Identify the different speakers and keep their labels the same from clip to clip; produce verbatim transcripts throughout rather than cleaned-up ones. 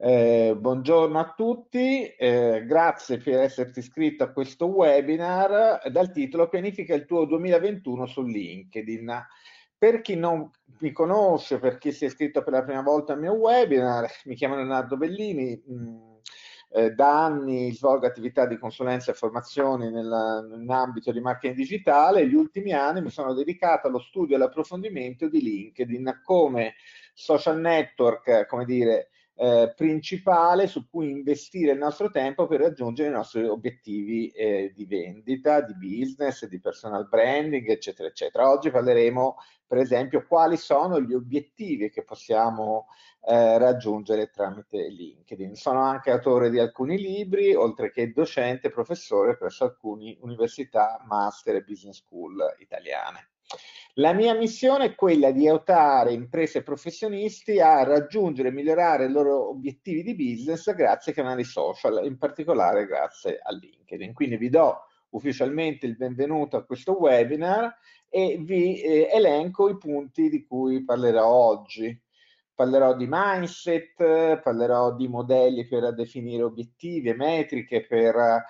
Speaker 1: Eh, buongiorno a tutti, eh, grazie per esserti iscritto a questo webinar dal titolo Pianifica il tuo duemilaventuno su LinkedIn. Per chi non mi conosce, per chi si è iscritto per la prima volta al mio webinar, mi chiamo Leonardo Bellini, mh, eh, da anni svolgo attività di consulenza e formazione nella- nell'ambito di marketing digitale e gli ultimi anni mi sono dedicato allo studio e all'approfondimento di LinkedIn come social network, come dire, eh, principale su cui investire il nostro tempo per raggiungere i nostri obiettivi eh, di vendita, di business, di personal branding, eccetera, eccetera. Oggi parleremo, per esempio, quali sono gli obiettivi che possiamo eh, raggiungere tramite LinkedIn. Sono anche autore di alcuni libri, oltre che docente e professore presso alcune università, master e business school italiane. La mia missione è quella di aiutare imprese e professionisti a raggiungere e migliorare i loro obiettivi di business grazie ai canali social, in particolare grazie a LinkedIn. Quindi vi do ufficialmente il benvenuto a questo webinar e vi eh, elenco i punti di cui parlerò oggi. Parlerò di mindset, parlerò di modelli per definire obiettivi e metriche per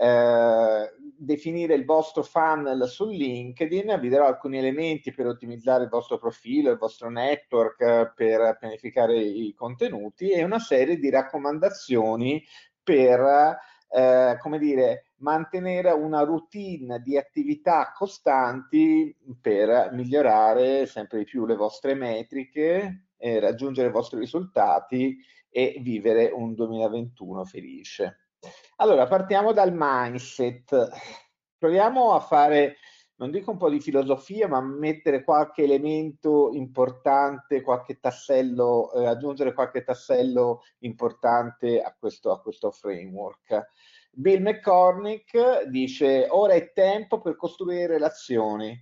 Speaker 1: eh, definire il vostro funnel su LinkedIn, vi darò alcuni elementi per ottimizzare il vostro profilo, il vostro network, eh, per pianificare i contenuti e una serie di raccomandazioni per, eh, come dire, mantenere una routine di attività costanti per migliorare sempre di più le vostre metriche, eh, raggiungere i vostri risultati e vivere un duemilaventuno felice. Allora, partiamo dal mindset. Proviamo a fare, non dico un po' di filosofia, ma mettere qualche elemento importante, qualche tassello, eh, aggiungere qualche tassello importante a questo, a questo framework. Bill McCormick dice: ora è tempo per costruire relazioni,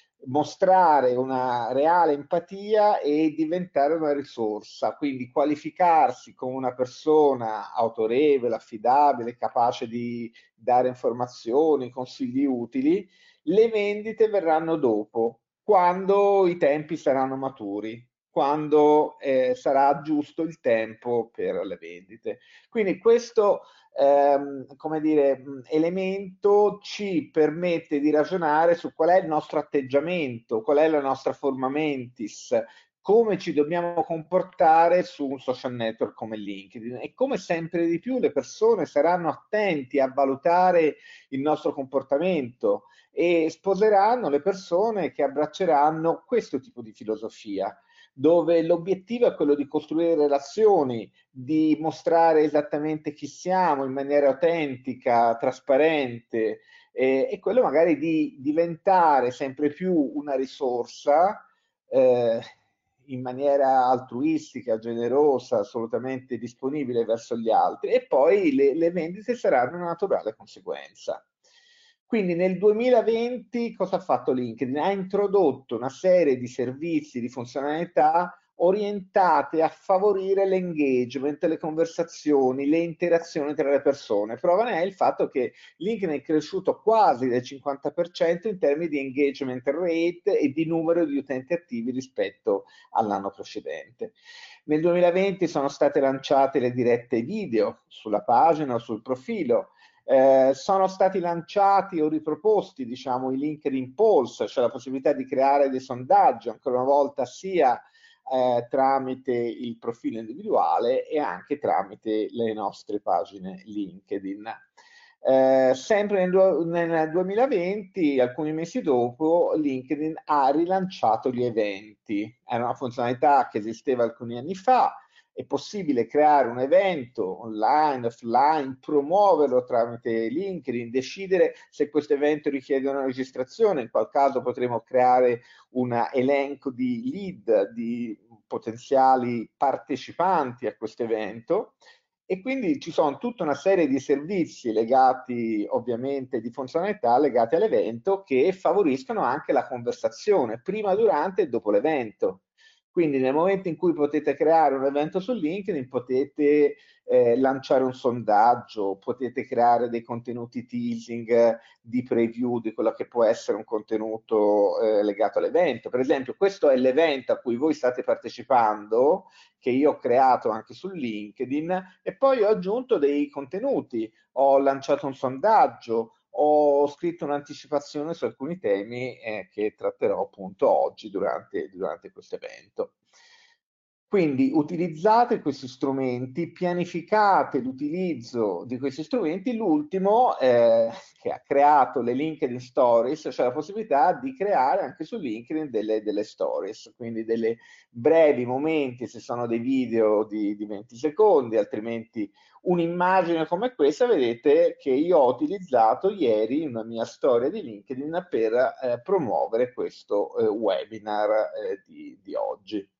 Speaker 1: mostrare una reale empatia e diventare una risorsa, quindi qualificarsi come una persona autorevole, affidabile, capace di dare informazioni, consigli utili. Le vendite verranno dopo, quando i tempi saranno maturi, quando eh, sarà giusto il tempo per le vendite. Quindi questo ehm, come dire, elemento ci permette di ragionare su qual è il nostro atteggiamento, qual è la nostra forma mentis, come ci dobbiamo comportare su un social network come LinkedIn e come sempre di più le persone saranno attenti a valutare il nostro comportamento e sposeranno le persone che abbracceranno questo tipo di filosofia, dove l'obiettivo è quello di costruire relazioni, di mostrare esattamente chi siamo in maniera autentica, trasparente, eh, e quello magari di diventare sempre più una risorsa eh, in maniera altruistica, generosa, assolutamente disponibile verso gli altri e poi le, le vendite saranno una naturale conseguenza. Quindi nel duemilaventi cosa ha fatto LinkedIn? Ha introdotto una serie di servizi, di funzionalità orientate a favorire l'engagement, le conversazioni, le interazioni tra le persone. Prova ne è il fatto che LinkedIn è cresciuto quasi del cinquanta per cento in termini di engagement rate e di numero di utenti attivi rispetto all'anno precedente. Nel duemilaventi sono state lanciate le dirette video sulla pagina o sul profilo. Eh, sono stati lanciati o riproposti, diciamo, i LinkedIn Polls, cioè la possibilità di creare dei sondaggi, ancora una volta, sia eh, tramite il profilo individuale e anche tramite le nostre pagine LinkedIn. Eh, sempre nel, nel duemilaventi, alcuni mesi dopo, LinkedIn ha rilanciato gli eventi. Era una funzionalità che esisteva alcuni anni fa. È possibile creare un evento online, offline, promuoverlo tramite LinkedIn, decidere se questo evento richiede una registrazione, in qual caso potremo creare un elenco di lead, di potenziali partecipanti a questo evento e quindi ci sono tutta una serie di servizi legati ovviamente di funzionalità legati all'evento che favoriscono anche la conversazione prima, durante e dopo l'evento. Quindi nel momento in cui potete creare un evento su LinkedIn, potete eh, lanciare un sondaggio, potete creare dei contenuti teasing eh, di preview di quello che può essere un contenuto eh, legato all'evento. Per esempio, questo è l'evento a cui voi state partecipando, che io ho creato anche su LinkedIn, e poi ho aggiunto dei contenuti, ho lanciato un sondaggio, ho scritto un'anticipazione su alcuni temi eh, che tratterò appunto oggi durante, durante questo evento. Quindi utilizzate questi strumenti, pianificate l'utilizzo di questi strumenti. L'ultimo eh, che ha creato le LinkedIn Stories, cioè la possibilità di creare anche su LinkedIn delle, delle stories, quindi delle brevi momenti, se sono dei video di, di venti secondi, altrimenti un'immagine come questa, vedete che io ho utilizzato ieri una mia storia di LinkedIn per eh, promuovere questo eh, webinar eh, di, di oggi.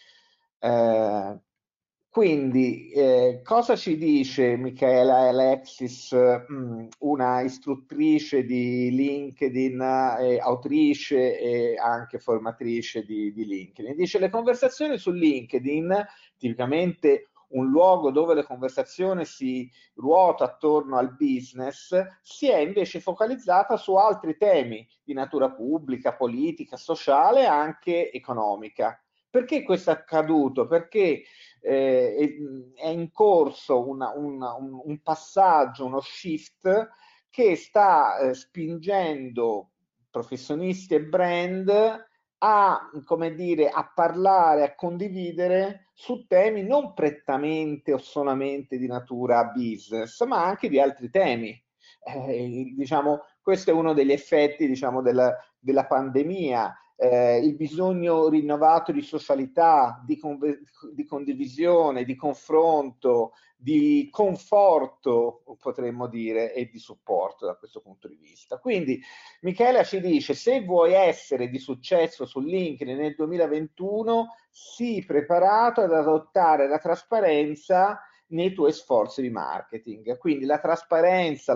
Speaker 1: Eh, quindi, eh, cosa ci dice Michaela Alexis, mh, una istruttrice di LinkedIn, eh, autrice e anche formatrice di, di LinkedIn? Dice: le conversazioni su LinkedIn, tipicamente un luogo dove la conversazione si ruota attorno al business, si è invece focalizzata su altri temi di natura pubblica, politica, sociale e anche economica. Perché questo è accaduto? Perché eh, è in corso una, una, un, un passaggio, uno shift che sta eh, spingendo professionisti e brand a, come dire, a parlare, a condividere su temi non prettamente o solamente di natura business, ma anche di altri temi. Eh, diciamo, questo è uno degli effetti, diciamo, della, della pandemia. Eh, il bisogno rinnovato di socialità, di, di condivisione, di confronto, di conforto, potremmo dire, e di supporto da questo punto di vista. Quindi Michela ci dice: se vuoi essere di successo su LinkedIn nel duemilaventuno, sii preparato ad adottare la trasparenza nei tuoi sforzi di marketing. Quindi la trasparenza,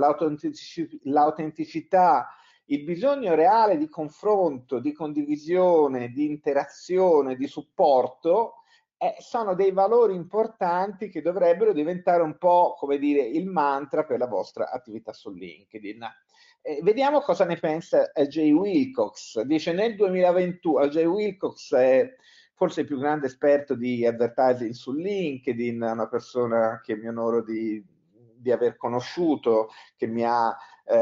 Speaker 1: l'autenticità, il bisogno reale di confronto, di condivisione, di interazione, di supporto, eh, sono dei valori importanti che dovrebbero diventare un po', come dire, il mantra per la vostra attività su LinkedIn. Eh, vediamo cosa ne pensa Jay Wilcox. Dice: nel duemilaventuno, Jay Wilcox è forse il più grande esperto di advertising su LinkedIn, una persona che mi onoro di, di aver conosciuto, che mi ha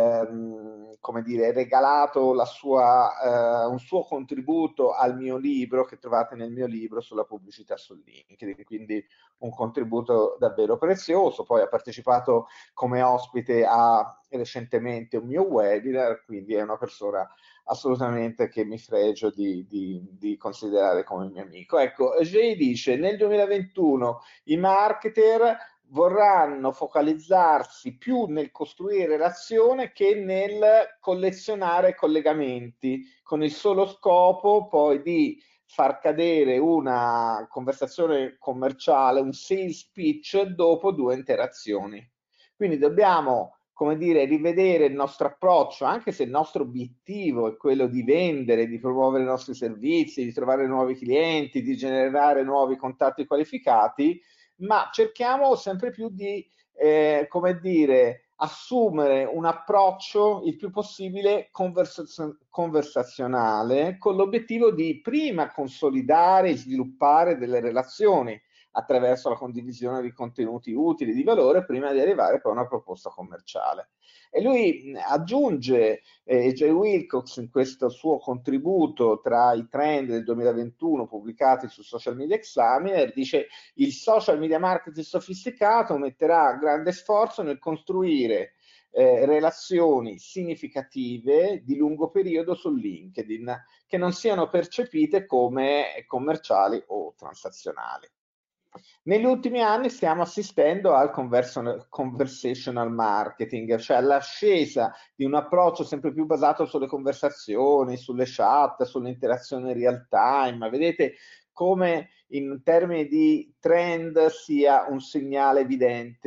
Speaker 1: ehm, come dire, regalato la sua, eh, un suo contributo al mio libro, che trovate nel mio libro sulla pubblicità su LinkedIn, quindi un contributo davvero prezioso. Poi ha partecipato come ospite a recentemente un mio webinar, quindi è una persona assolutamente che mi fregio di, di, di considerare come mio amico. Ecco, Jay dice: nel duemilaventuno i marketer vorranno focalizzarsi più nel costruire relazione che nel collezionare collegamenti, con il solo scopo poi di far cadere una conversazione commerciale, un sales pitch dopo due interazioni. Quindi dobbiamo, come dire, rivedere il nostro approccio, anche se il nostro obiettivo è quello di vendere, di promuovere i nostri servizi, di trovare nuovi clienti, di generare nuovi contatti qualificati, ma cerchiamo sempre più di, eh, come dire, assumere un approccio il più possibile conversazio- conversazionale, con l'obiettivo di prima consolidare e sviluppare delle relazioni attraverso la condivisione di contenuti utili, di valore, prima di arrivare poi a una proposta commerciale. E lui aggiunge, eh, Jay Wilcox, in questo suo contributo tra i trend del duemilaventuno pubblicati su Social Media Examiner, dice: il social media marketing sofisticato metterà grande sforzo nel costruire eh, relazioni significative di lungo periodo su LinkedIn, che non siano percepite come commerciali o transazionali. Negli ultimi anni stiamo assistendo al conversational marketing, cioè all'ascesa di un approccio sempre più basato sulle conversazioni, sulle chat, sull'interazione real time. Vedete come in termini di trend sia un segnale evidente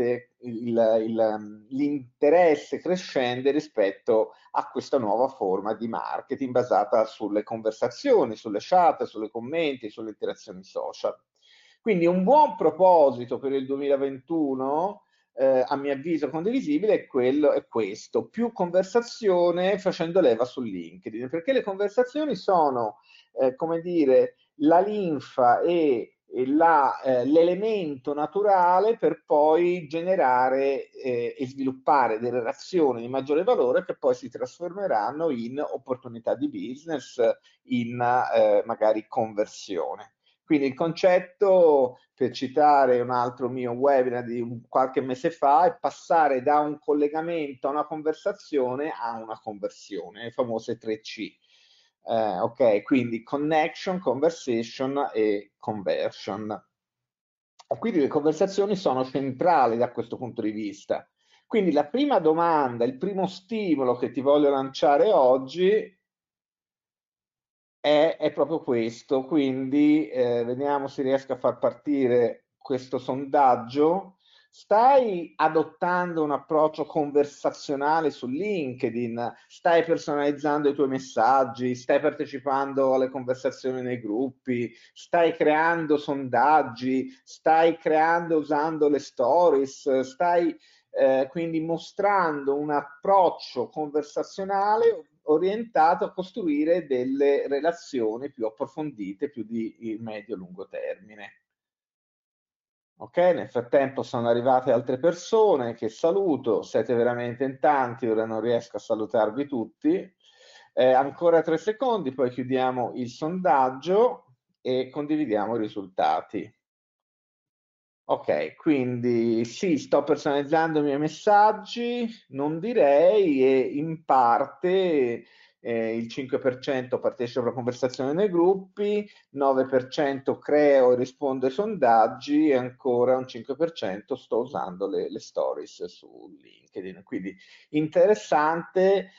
Speaker 1: l'interesse crescente rispetto a questa nuova forma di marketing basata sulle conversazioni, sulle chat, sulle commenti, sulle interazioni social. Quindi un buon proposito per il duemilaventuno, eh, a mio avviso condivisibile, è, quello, è questo: più conversazione facendo leva su LinkedIn, perché le conversazioni sono, eh, come dire, la linfa e la, eh, l'elemento naturale per poi generare eh, e sviluppare delle relazioni di maggiore valore che poi si trasformeranno in opportunità di business, in eh, magari conversione. Quindi il concetto, per citare un altro mio webinar di un, qualche mese fa, è passare da un collegamento a una conversazione a una conversione, le famose tre C. Eh, ok, quindi connection, conversation e conversion. E quindi le conversazioni sono centrali da questo punto di vista. Quindi la prima domanda, il primo stimolo che ti voglio lanciare oggi è, è proprio questo. Quindi eh, vediamo se riesco a far partire questo sondaggio. Stai adottando un approccio conversazionale su LinkedIn? Stai personalizzando i tuoi messaggi? Stai partecipando alle conversazioni nei gruppi? Stai creando sondaggi? Stai creando usando le stories? Stai eh, quindi mostrando un approccio conversazionale orientato a costruire delle relazioni più approfondite, più di medio-lungo termine. Ok, nel frattempo sono arrivate altre persone che saluto, siete veramente in tanti, ora non riesco a salutarvi tutti. Eh, ancora tre secondi, poi chiudiamo il sondaggio e condividiamo i risultati. Ok, quindi sì, sto personalizzando i miei messaggi, non direi, e in parte eh, il cinque per cento partecipa alla conversazione nei gruppi, nove per cento creo e rispondo ai sondaggi e ancora un cinque per cento sto usando le, le stories su LinkedIn. Quindi interessante.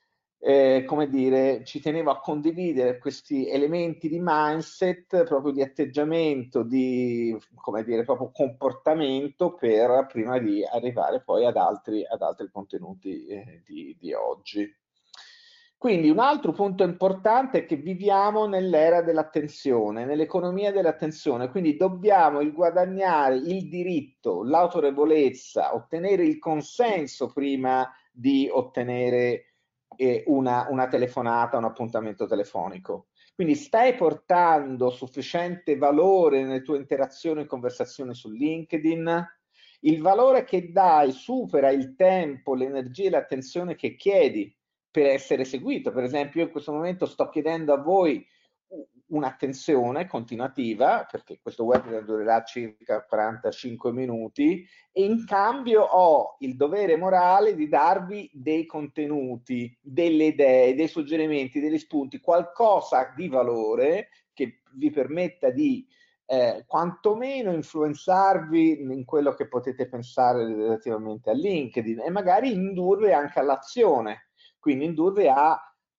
Speaker 1: Eh, come dire, ci tenevo a condividere questi elementi di mindset, proprio di atteggiamento, di, come dire, proprio comportamento per prima di arrivare poi ad altri, ad altri contenuti eh, di, di oggi. Quindi un altro punto importante è che viviamo nell'era dell'attenzione, nell'economia dell'attenzione, quindi dobbiamo il guadagnare il diritto, l'autorevolezza, ottenere il consenso prima di ottenere eh, una, una telefonata, un appuntamento telefonico. Quindi stai portando sufficiente valore nelle tue interazioni e conversazioni su LinkedIn? Il valore che dai supera il tempo, l'energia e l'attenzione che chiedi per essere seguito. Per esempio, io in questo momento sto chiedendo a voi un'attenzione continuativa, perché questo webinar durerà circa quarantacinque minuti, e in cambio ho il dovere morale di darvi dei contenuti, delle idee, dei suggerimenti, degli spunti, qualcosa di valore che vi permetta di eh, quantomeno influenzarvi in quello che potete pensare relativamente a LinkedIn e magari indurvi anche all'azione, quindi indurvi a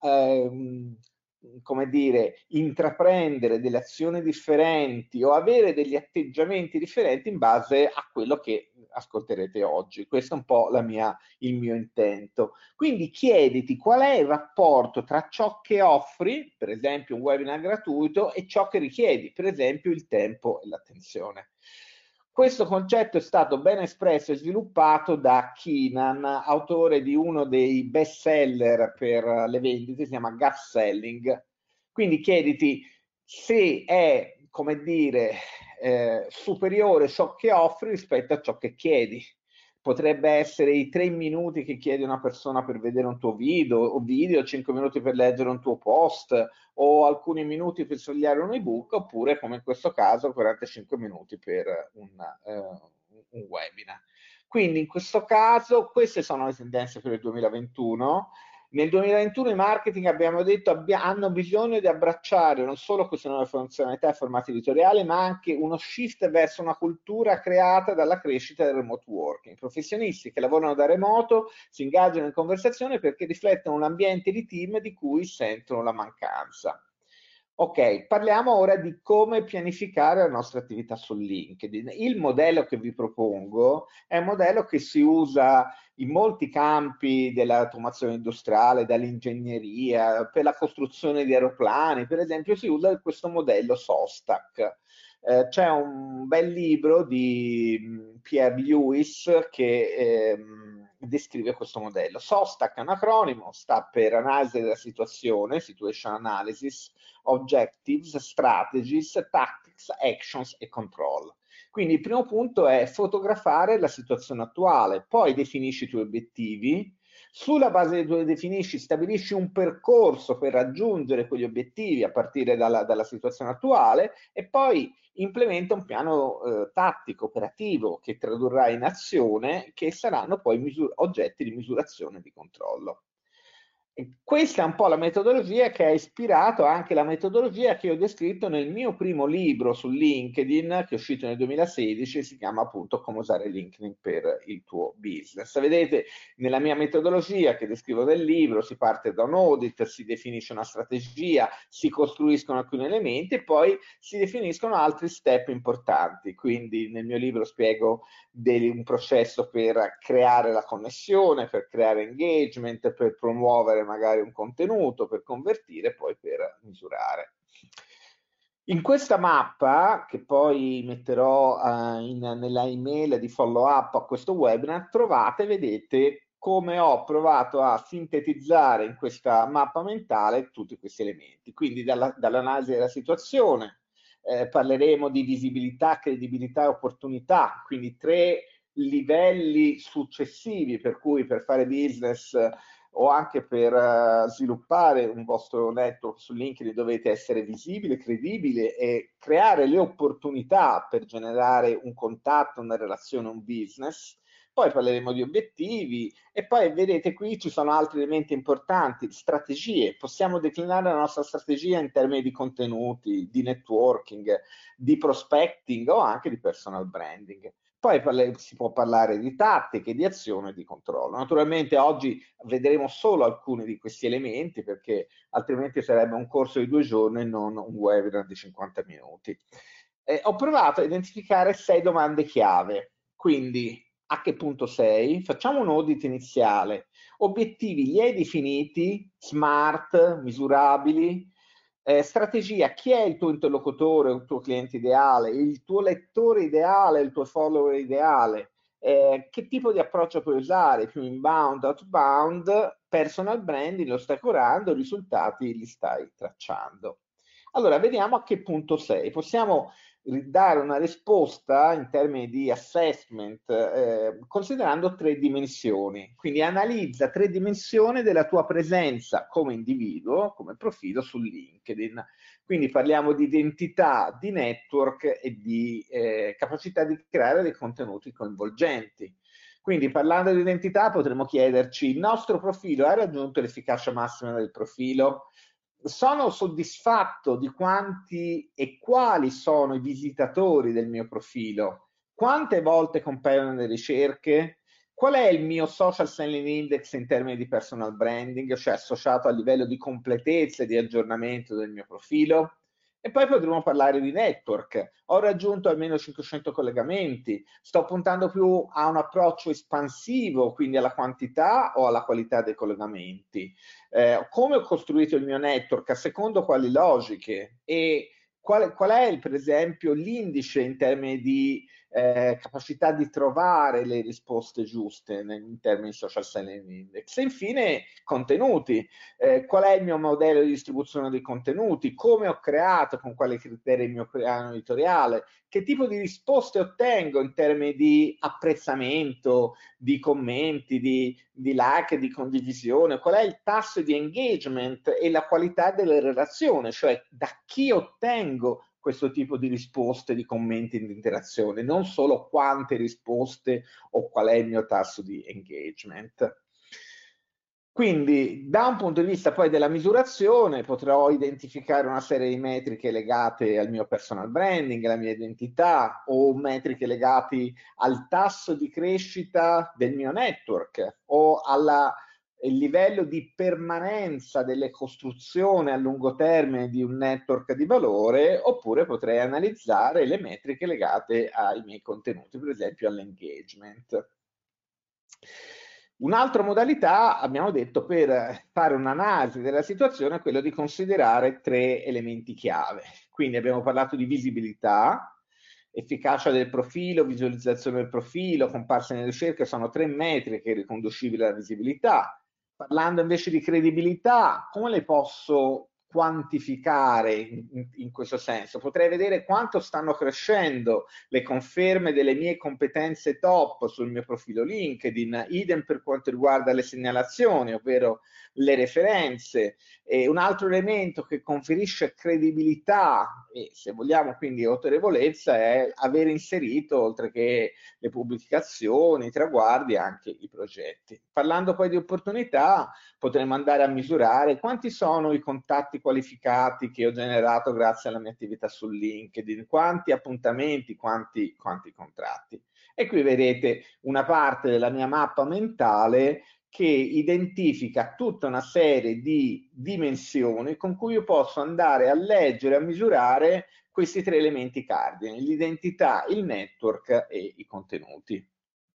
Speaker 1: ehm, come dire, intraprendere delle azioni differenti o avere degli atteggiamenti differenti in base a quello che ascolterete oggi. Questo è un po' la mia, il mio intento. Quindi chiediti qual è il rapporto tra ciò che offri, per esempio un webinar gratuito, e ciò che richiedi, per esempio il tempo e l'attenzione. Questo concetto è stato ben espresso e sviluppato da Keenan, autore di uno dei best seller per le vendite, si chiama Gut Selling. Quindi chiediti se è, come dire, eh, superiore ciò che offri rispetto a ciò che chiedi. Potrebbe essere i tre minuti che chiede una persona per vedere un tuo video, o video, cinque minuti per leggere un tuo post, o alcuni minuti per sfogliare un ebook, oppure come in questo caso quarantacinque minuti per un, eh, un webinar. Quindi in questo caso queste sono le tendenze per il duemilaventuno. Nel duemilaventuno i marketing, abbiamo detto, abbia, hanno bisogno di abbracciare non solo queste nuove funzionalità e formati editoriali, ma anche uno shift verso una cultura creata dalla crescita del remote working. I professionisti che lavorano da remoto si ingaggiano in conversazione perché riflettono un ambiente di team di cui sentono la mancanza. Ok, parliamo ora di come pianificare la nostra attività su LinkedIn. Il modello che vi propongo è un modello che si usa in molti campi dell'automazione industriale, dall'ingegneria, per la costruzione di aeroplani, per esempio, si usa questo modello SOSTAC. Eh, c'è un bel libro di mh, Pierre Lewis che ehm, descrive questo modello. SOSTAC è un acronimo, sta per analisi della situazione, situation analysis, objectives, strategies, tactics, actions e control. Quindi il primo punto è fotografare la situazione attuale, poi definisci i tuoi obiettivi, sulla base dei tuoi definisci, stabilisci un percorso per raggiungere quegli obiettivi a partire dalla, dalla situazione attuale e poi implementa un piano eh, tattico, operativo che tradurrà in azione che saranno poi oggetti di misurazione e di controllo. E questa è un po' la metodologia che ha ispirato anche la metodologia che ho descritto nel mio primo libro su LinkedIn, che è uscito nel duemilasedici, e si chiama appunto Come usare LinkedIn per il tuo business. Vedete, nella mia metodologia che descrivo nel libro si parte da un audit, si definisce una strategia, si costruiscono alcuni elementi e poi si definiscono altri step importanti. Quindi nel mio libro spiego un processo per creare la connessione, per creare engagement, per promuovere magari un contenuto, per convertire e poi per misurare. In questa mappa, che poi metterò uh, in, nella email di follow up a questo webinar, trovate, vedete, come ho provato a sintetizzare in questa mappa mentale tutti questi elementi. Quindi dalla, dall'analisi della situazione, eh, parleremo di visibilità, credibilità e opportunità, quindi tre livelli successivi per cui per fare business o anche per uh, sviluppare un vostro network su LinkedIn dovete essere visibile, credibile e creare le opportunità per generare un contatto, una relazione, un business. Poi parleremo di obiettivi e poi vedete qui ci sono altri elementi importanti, strategie. Possiamo declinare la nostra strategia in termini di contenuti, di networking, di prospecting o anche di personal branding. Poi si può parlare di tattiche, di azione e di controllo. Naturalmente oggi vedremo solo alcuni di questi elementi perché altrimenti sarebbe un corso di due giorni e non un webinar di cinquanta minuti. Eh, ho provato a identificare sei domande chiave, quindi a che punto sei? Facciamo un audit iniziale. Obiettivi li hai definiti? Smart, misurabili? Eh, strategia, chi è il tuo interlocutore, il tuo cliente ideale, il tuo lettore ideale, il tuo follower ideale? Eh, che tipo di approccio puoi usare? Più inbound, outbound, personal branding, lo stai curando, i risultati li stai tracciando. Allora, vediamo a che punto sei. Possiamo dare una risposta in termini di assessment eh, considerando tre dimensioni. Quindi analizza tre dimensioni della tua presenza come individuo, come profilo su LinkedIn. Quindi parliamo di identità, di network e di eh, capacità di creare dei contenuti coinvolgenti. Quindi parlando di identità potremmo chiederci, il nostro profilo ha raggiunto l'efficacia massima del profilo? Sono soddisfatto di quanti e quali sono i visitatori del mio profilo? Quante volte compaiono nelle ricerche? Qual è il mio social selling index in termini di personal branding, cioè associato a livello di completezza e di aggiornamento del mio profilo? E poi potremo parlare di network. Ho raggiunto almeno cinquecento collegamenti, sto puntando più a un approccio espansivo, quindi alla quantità o alla qualità dei collegamenti. Eh, come ho costruito il mio network, a secondo quali logiche e qual, qual è per esempio l'indice in termini di eh, capacità di trovare le risposte giuste in termini di social selling index. E infine contenuti, eh, qual è il mio modello di distribuzione dei contenuti, come ho creato, con quali criteri il mio piano editoriale, che tipo di risposte ottengo in termini di apprezzamento, di commenti, di, di like, di condivisione, qual è il tasso di engagement e la qualità delle relazioni, cioè da chi ottengo questo tipo di risposte, di commenti, di interazione, non solo quante risposte o qual è il mio tasso di engagement. Quindi da un punto di vista poi della misurazione potrò identificare una serie di metriche legate al mio personal branding, alla mia identità o metriche legate al tasso di crescita del mio network o alla il livello di permanenza delle costruzioni a lungo termine di un network di valore, oppure potrei analizzare le metriche legate ai miei contenuti, per esempio all'engagement. Un'altra modalità, abbiamo detto, per fare un'analisi della situazione è quello di considerare tre elementi chiave. Quindi abbiamo parlato di visibilità, efficacia del profilo, visualizzazione del profilo, comparse nelle ricerche, sono tre metriche riconducibili alla visibilità. Parlando invece di credibilità, come le posso quantificare in, in, in questo senso? Potrei vedere quanto stanno crescendo le conferme delle mie competenze top sul mio profilo LinkedIn, idem per quanto riguarda le segnalazioni, ovvero le referenze. E un altro elemento che conferisce credibilità e, se vogliamo, quindi autorevolezza, è aver inserito, oltre che le pubblicazioni, i traguardi, anche i progetti. Parlando poi di opportunità, potremmo andare a misurare quanti sono i contatti qualificati che ho generato grazie alla mia attività su LinkedIn, quanti appuntamenti, quanti, quanti contratti. E qui vedete una parte della mia mappa mentale che identifica tutta una serie di dimensioni con cui io posso andare a leggere, a misurare questi tre elementi cardine: l'identità, il network e i contenuti.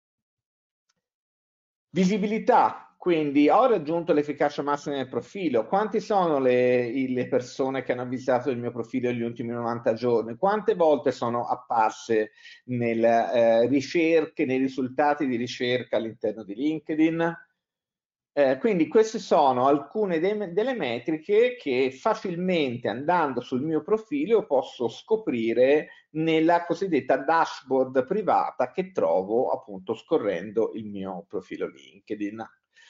Speaker 1: Visibilità, quindi ho raggiunto l'efficacia massima del profilo. Quanti sono le, le persone che hanno visitato il mio profilo negli ultimi novanta giorni? Quante volte sono apparse nelle eh, ricerche, nei risultati di ricerca all'interno di LinkedIn? Eh, quindi queste sono alcune de delle metriche che facilmente, andando sul mio profilo, posso scoprire nella cosiddetta dashboard privata che trovo appunto scorrendo il mio profilo LinkedIn.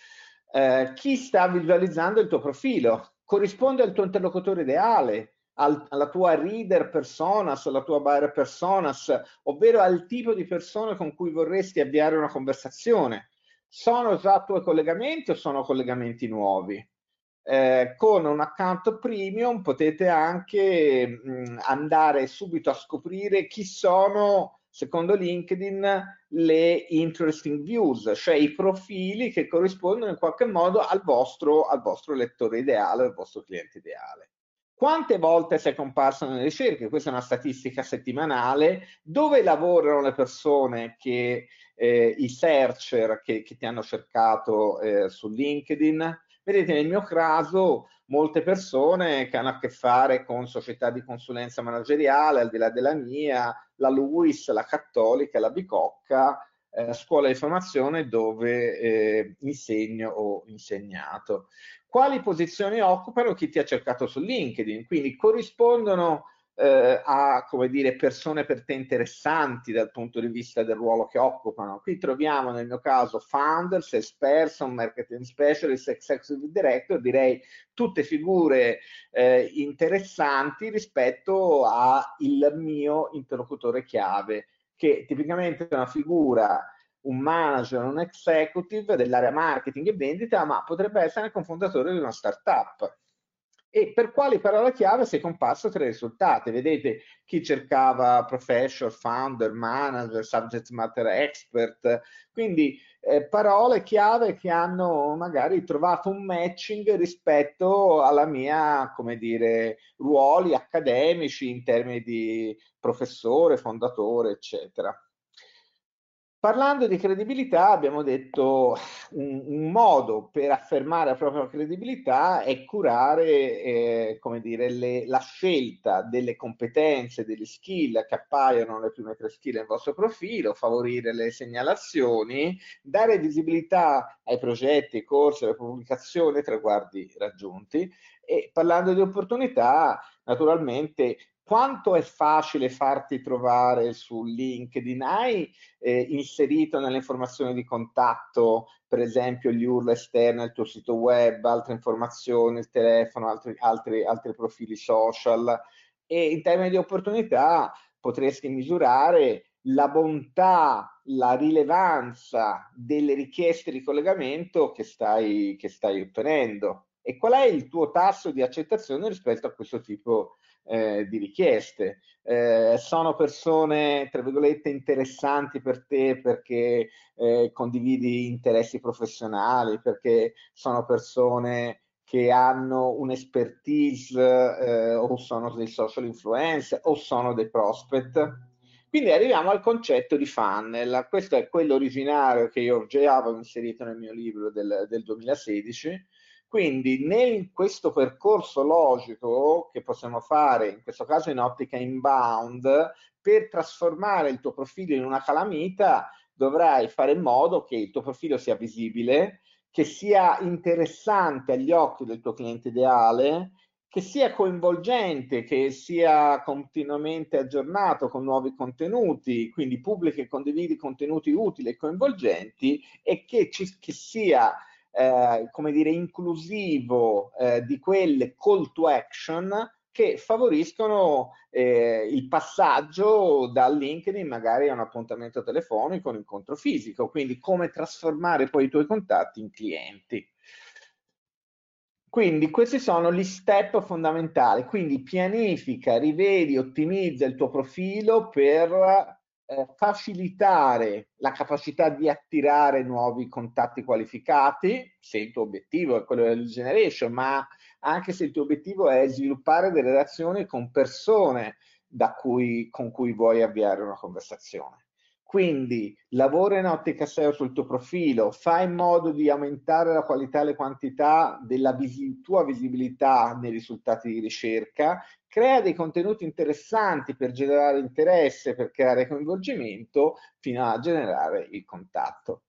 Speaker 1: Eh, chi sta visualizzando il tuo profilo? Corrisponde al tuo interlocutore ideale, al, alla tua reader personas, alla tua buyer personas, ovvero al tipo di persone con cui vorresti avviare una conversazione. Sono già tuoi collegamenti o sono collegamenti nuovi? Eh, con un account premium potete anche mh, andare subito a scoprire chi sono, secondo LinkedIn, le interesting views, cioè i profili che corrispondono in qualche modo al vostro, al vostro lettore ideale, al vostro cliente ideale. Quante volte sei comparso nelle ricerche? Questa è una statistica settimanale. Dove lavorano le persone che eh, i searcher che, che ti hanno cercato eh, su LinkedIn? Vedete, nel mio caso, molte persone che hanno a che fare con società di consulenza manageriale, al di là della mia, la LUIS, la Cattolica, la Bicocca, eh, scuola di formazione dove eh, insegno o insegnato. Quali posizioni occupano chi ti ha cercato su LinkedIn? Quindi corrispondono eh, a, come dire, persone per te interessanti dal punto di vista del ruolo che occupano. Qui troviamo nel mio caso founder, salesperson, marketing specialist, executive director, direi tutte figure eh, interessanti rispetto al mio interlocutore chiave, che tipicamente è una figura, un manager, un executive dell'area marketing e vendita, ma potrebbe essere il cofondatore di una startup. E per quali parole chiave si è comparso tre risultati? Vedete chi cercava professional, founder, manager, subject matter expert, quindi eh, parole chiave che hanno magari trovato un matching rispetto alla mia, come dire, ruoli accademici in termini di professore, fondatore, eccetera. Parlando di credibilità, abbiamo detto un, un modo per affermare la propria credibilità è curare, eh, come dire, le, la scelta delle competenze, delle skill che appaiono le prime tre skill nel vostro profilo, favorire le segnalazioni, dare visibilità ai progetti, ai corsi, alle pubblicazioni, ai traguardi raggiunti. E parlando di opportunità, naturalmente, quanto è facile farti trovare su LinkedIn? Hai eh, inserito nelle informazioni di contatto, per esempio, gli U R L esterni al tuo sito web, altre informazioni, il telefono, altri, altri, altri profili social? E in termini di opportunità potresti misurare la bontà, la rilevanza delle richieste di collegamento che stai, che stai ottenendo. E qual è il tuo tasso di accettazione rispetto a questo tipo eh, di richieste. Eh, sono persone, tra virgolette, interessanti per te perché eh, condividi interessi professionali, perché sono persone che hanno un'expertise eh, o sono dei social influencer o sono dei prospect. Quindi arriviamo al concetto di funnel. Questo è quello originario che io già avevo inserito nel mio libro del, del duemilasedici. Quindi in questo percorso logico che possiamo fare, in questo caso in ottica inbound, per trasformare il tuo profilo in una calamita, dovrai fare in modo che il tuo profilo sia visibile, che sia interessante agli occhi del tuo cliente ideale, che sia coinvolgente, che sia continuamente aggiornato con nuovi contenuti, quindi pubblica e condividi contenuti utili e coinvolgenti, e che, ci, che sia eh, come dire, inclusivo eh, di quelle call to action che favoriscono eh, il passaggio da LinkedIn magari a un appuntamento telefonico, un incontro fisico, quindi come trasformare poi i tuoi contatti in clienti. Quindi questi sono gli step fondamentali, quindi pianifica, rivedi, ottimizza il tuo profilo per eh, facilitare la capacità di attirare nuovi contatti qualificati, se il tuo obiettivo è quello del lead generation, ma anche se il tuo obiettivo è sviluppare delle relazioni con persone da cui, con cui vuoi avviare una conversazione. Quindi lavora in ottica S E O sul tuo profilo, fai in modo di aumentare la qualità e la quantità della visi- tua visibilità nei risultati di ricerca, crea dei contenuti interessanti per generare interesse, per creare coinvolgimento, fino a generare il contatto.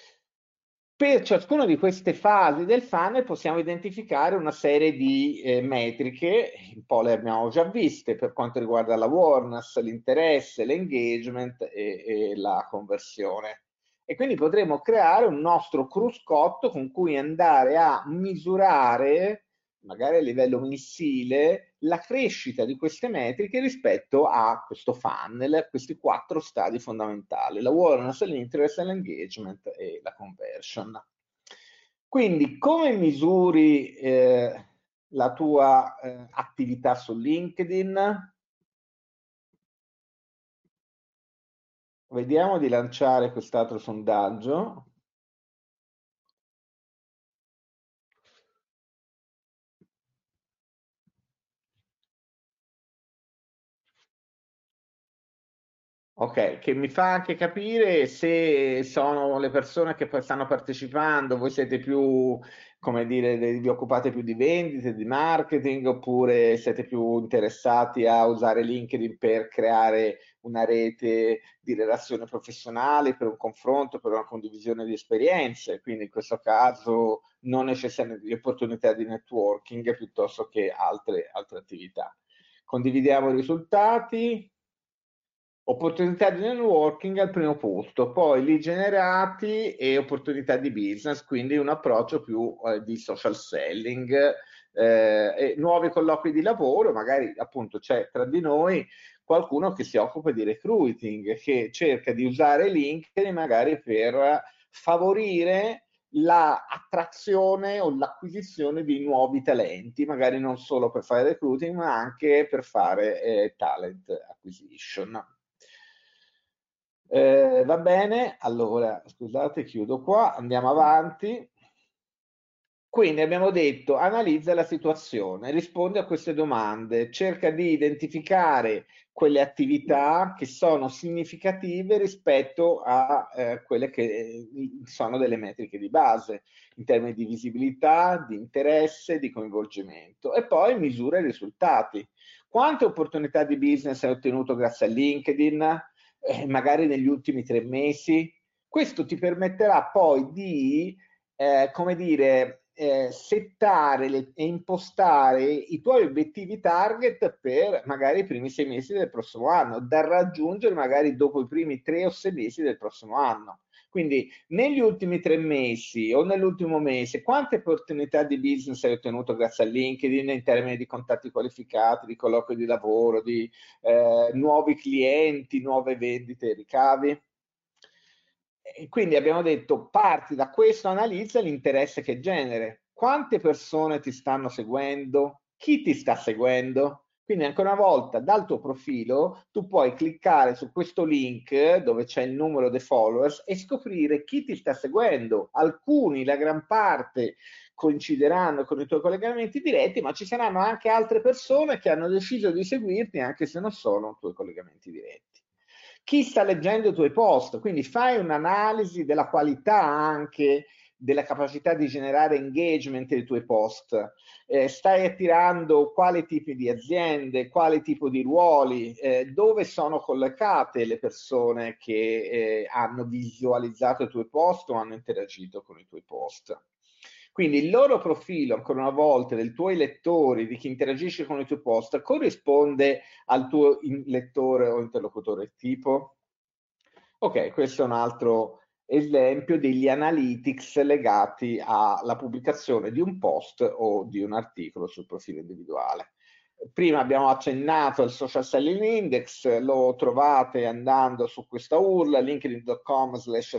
Speaker 1: Per ciascuna di queste fasi del funnel possiamo identificare una serie di eh, metriche, un po' le abbiamo già viste per quanto riguarda l'awareness, l'interesse, l'engagement e, e la conversione. E quindi potremo creare un nostro cruscotto con cui andare a misurare, magari a livello mensile, la crescita di queste metriche rispetto a questo funnel, a questi quattro stadi fondamentali: l'awareness, l'interest, l'engagement e la conversion. Quindi come misuri eh, la tua eh, attività su LinkedIn? Vediamo di lanciare quest'altro sondaggio. Ok, che mi fa anche capire se sono le persone che poi stanno partecipando, voi siete più, come dire, vi occupate più di vendite, di marketing, oppure siete più interessati a usare LinkedIn per creare una rete di relazioni professionali, per un confronto, per una condivisione di esperienze, quindi in questo caso non necessariamente di opportunità di networking piuttosto che altre, altre attività. Condividiamo i risultati. Opportunità di networking al primo posto, poi lead generati e opportunità di business, quindi un approccio più eh, di social selling, eh, e nuovi colloqui di lavoro, magari appunto c'è tra di noi qualcuno che si occupa di recruiting, che cerca di usare LinkedIn magari per favorire la attrazione o l'acquisizione di nuovi talenti, magari non solo per fare recruiting, ma anche per fare eh, talent acquisition. Eh, va bene, allora scusate, chiudo qua, andiamo avanti. Quindi abbiamo detto, analizza la situazione, risponde a queste domande, cerca di identificare quelle attività che sono significative rispetto a eh, quelle che eh, sono delle metriche di base, in termini di visibilità, di interesse, di coinvolgimento, e poi misura i risultati. Quante opportunità di business hai ottenuto grazie a LinkedIn? Eh, magari negli ultimi tre mesi? Questo ti permetterà poi di eh, come dire, eh, settare le, e impostare i tuoi obiettivi target per magari i primi sei mesi del prossimo anno, da raggiungere magari dopo i primi tre o sei mesi del prossimo anno. Quindi negli ultimi tre mesi o nell'ultimo mese, quante opportunità di business hai ottenuto grazie a LinkedIn in termini di contatti qualificati, di colloqui di lavoro, di eh, nuovi clienti, nuove vendite e ricavi? E quindi abbiamo detto, parti da questo, analizza l'interesse che genere. Quante persone ti stanno seguendo? Chi ti sta seguendo? Quindi ancora una volta dal tuo profilo tu puoi cliccare su questo link dove c'è il numero dei followers e scoprire chi ti sta seguendo. Alcuni, la gran parte, coincideranno con i tuoi collegamenti diretti, ma ci saranno anche altre persone che hanno deciso di seguirti anche se non sono tuoi collegamenti diretti. Chi sta leggendo i tuoi post? Quindi fai un'analisi della qualità anche della capacità di generare engagement dei tuoi post. Eh, stai attirando quali tipi di aziende, quale tipo di ruoli, eh, dove sono collocate le persone che eh, hanno visualizzato i tuoi post o hanno interagito con i tuoi post. Quindi il loro profilo, ancora una volta, dei tuoi lettori, di chi interagisce con i tuoi post, corrisponde al tuo lettore o interlocutore tipo? Ok, questo è un altro esempio degli analytics legati alla pubblicazione di un post o di un articolo sul profilo individuale. Prima abbiamo accennato al Social Selling Index, lo trovate andando su questa U R L, linkedin punto com slash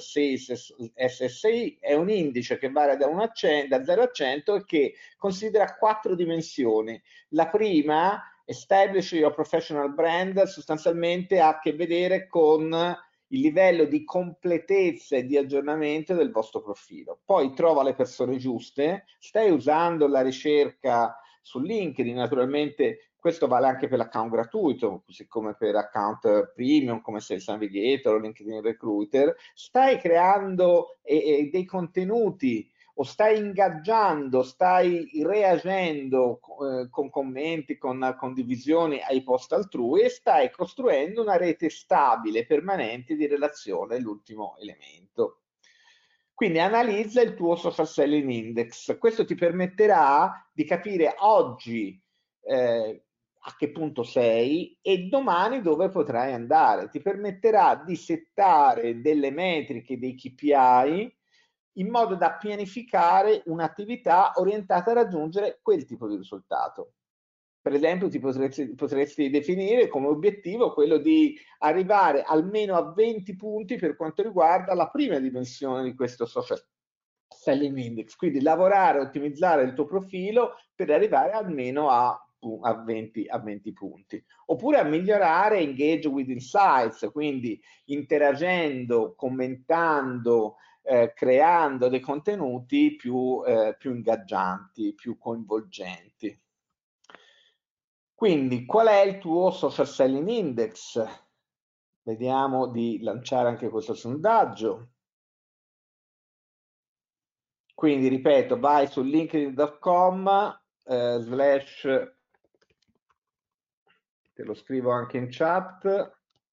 Speaker 1: S S I, è un indice che varia da, da zero a cento e che considera quattro dimensioni. La prima, Establish Your Professional Brand, sostanzialmente ha a che vedere con il livello di completezza e di aggiornamento del vostro profilo. Poi trova le persone giuste, stai usando la ricerca su LinkedIn, naturalmente questo vale anche per l'account gratuito, così come per account premium come Sales Navigator o LinkedIn Recruiter, stai creando eh, eh, dei contenuti o stai ingaggiando, stai reagendo eh, con commenti, con condivisioni ai post altrui e stai costruendo una rete stabile, permanente di relazione, l'ultimo elemento. Quindi analizza il tuo Social Selling Index. Questo ti permetterà di capire oggi eh, a che punto sei e domani dove potrai andare. Ti permetterà di settare delle metriche, dei K P I, in modo da pianificare un'attività orientata a raggiungere quel tipo di risultato. Per esempio, ti potresti, potresti definire come obiettivo quello di arrivare almeno a venti punti per quanto riguarda la prima dimensione di questo social selling index, quindi lavorare, ottimizzare il tuo profilo per arrivare almeno a a venti, a venti punti, oppure a migliorare engage with insights, quindi interagendo, commentando, eh, creando dei contenuti più, eh, più ingaggianti, più coinvolgenti. Quindi qual è il tuo Social Selling Index? Vediamo di lanciare anche questo sondaggio. Quindi ripeto, vai su linkedin punto com eh, slash, te lo scrivo anche in chat,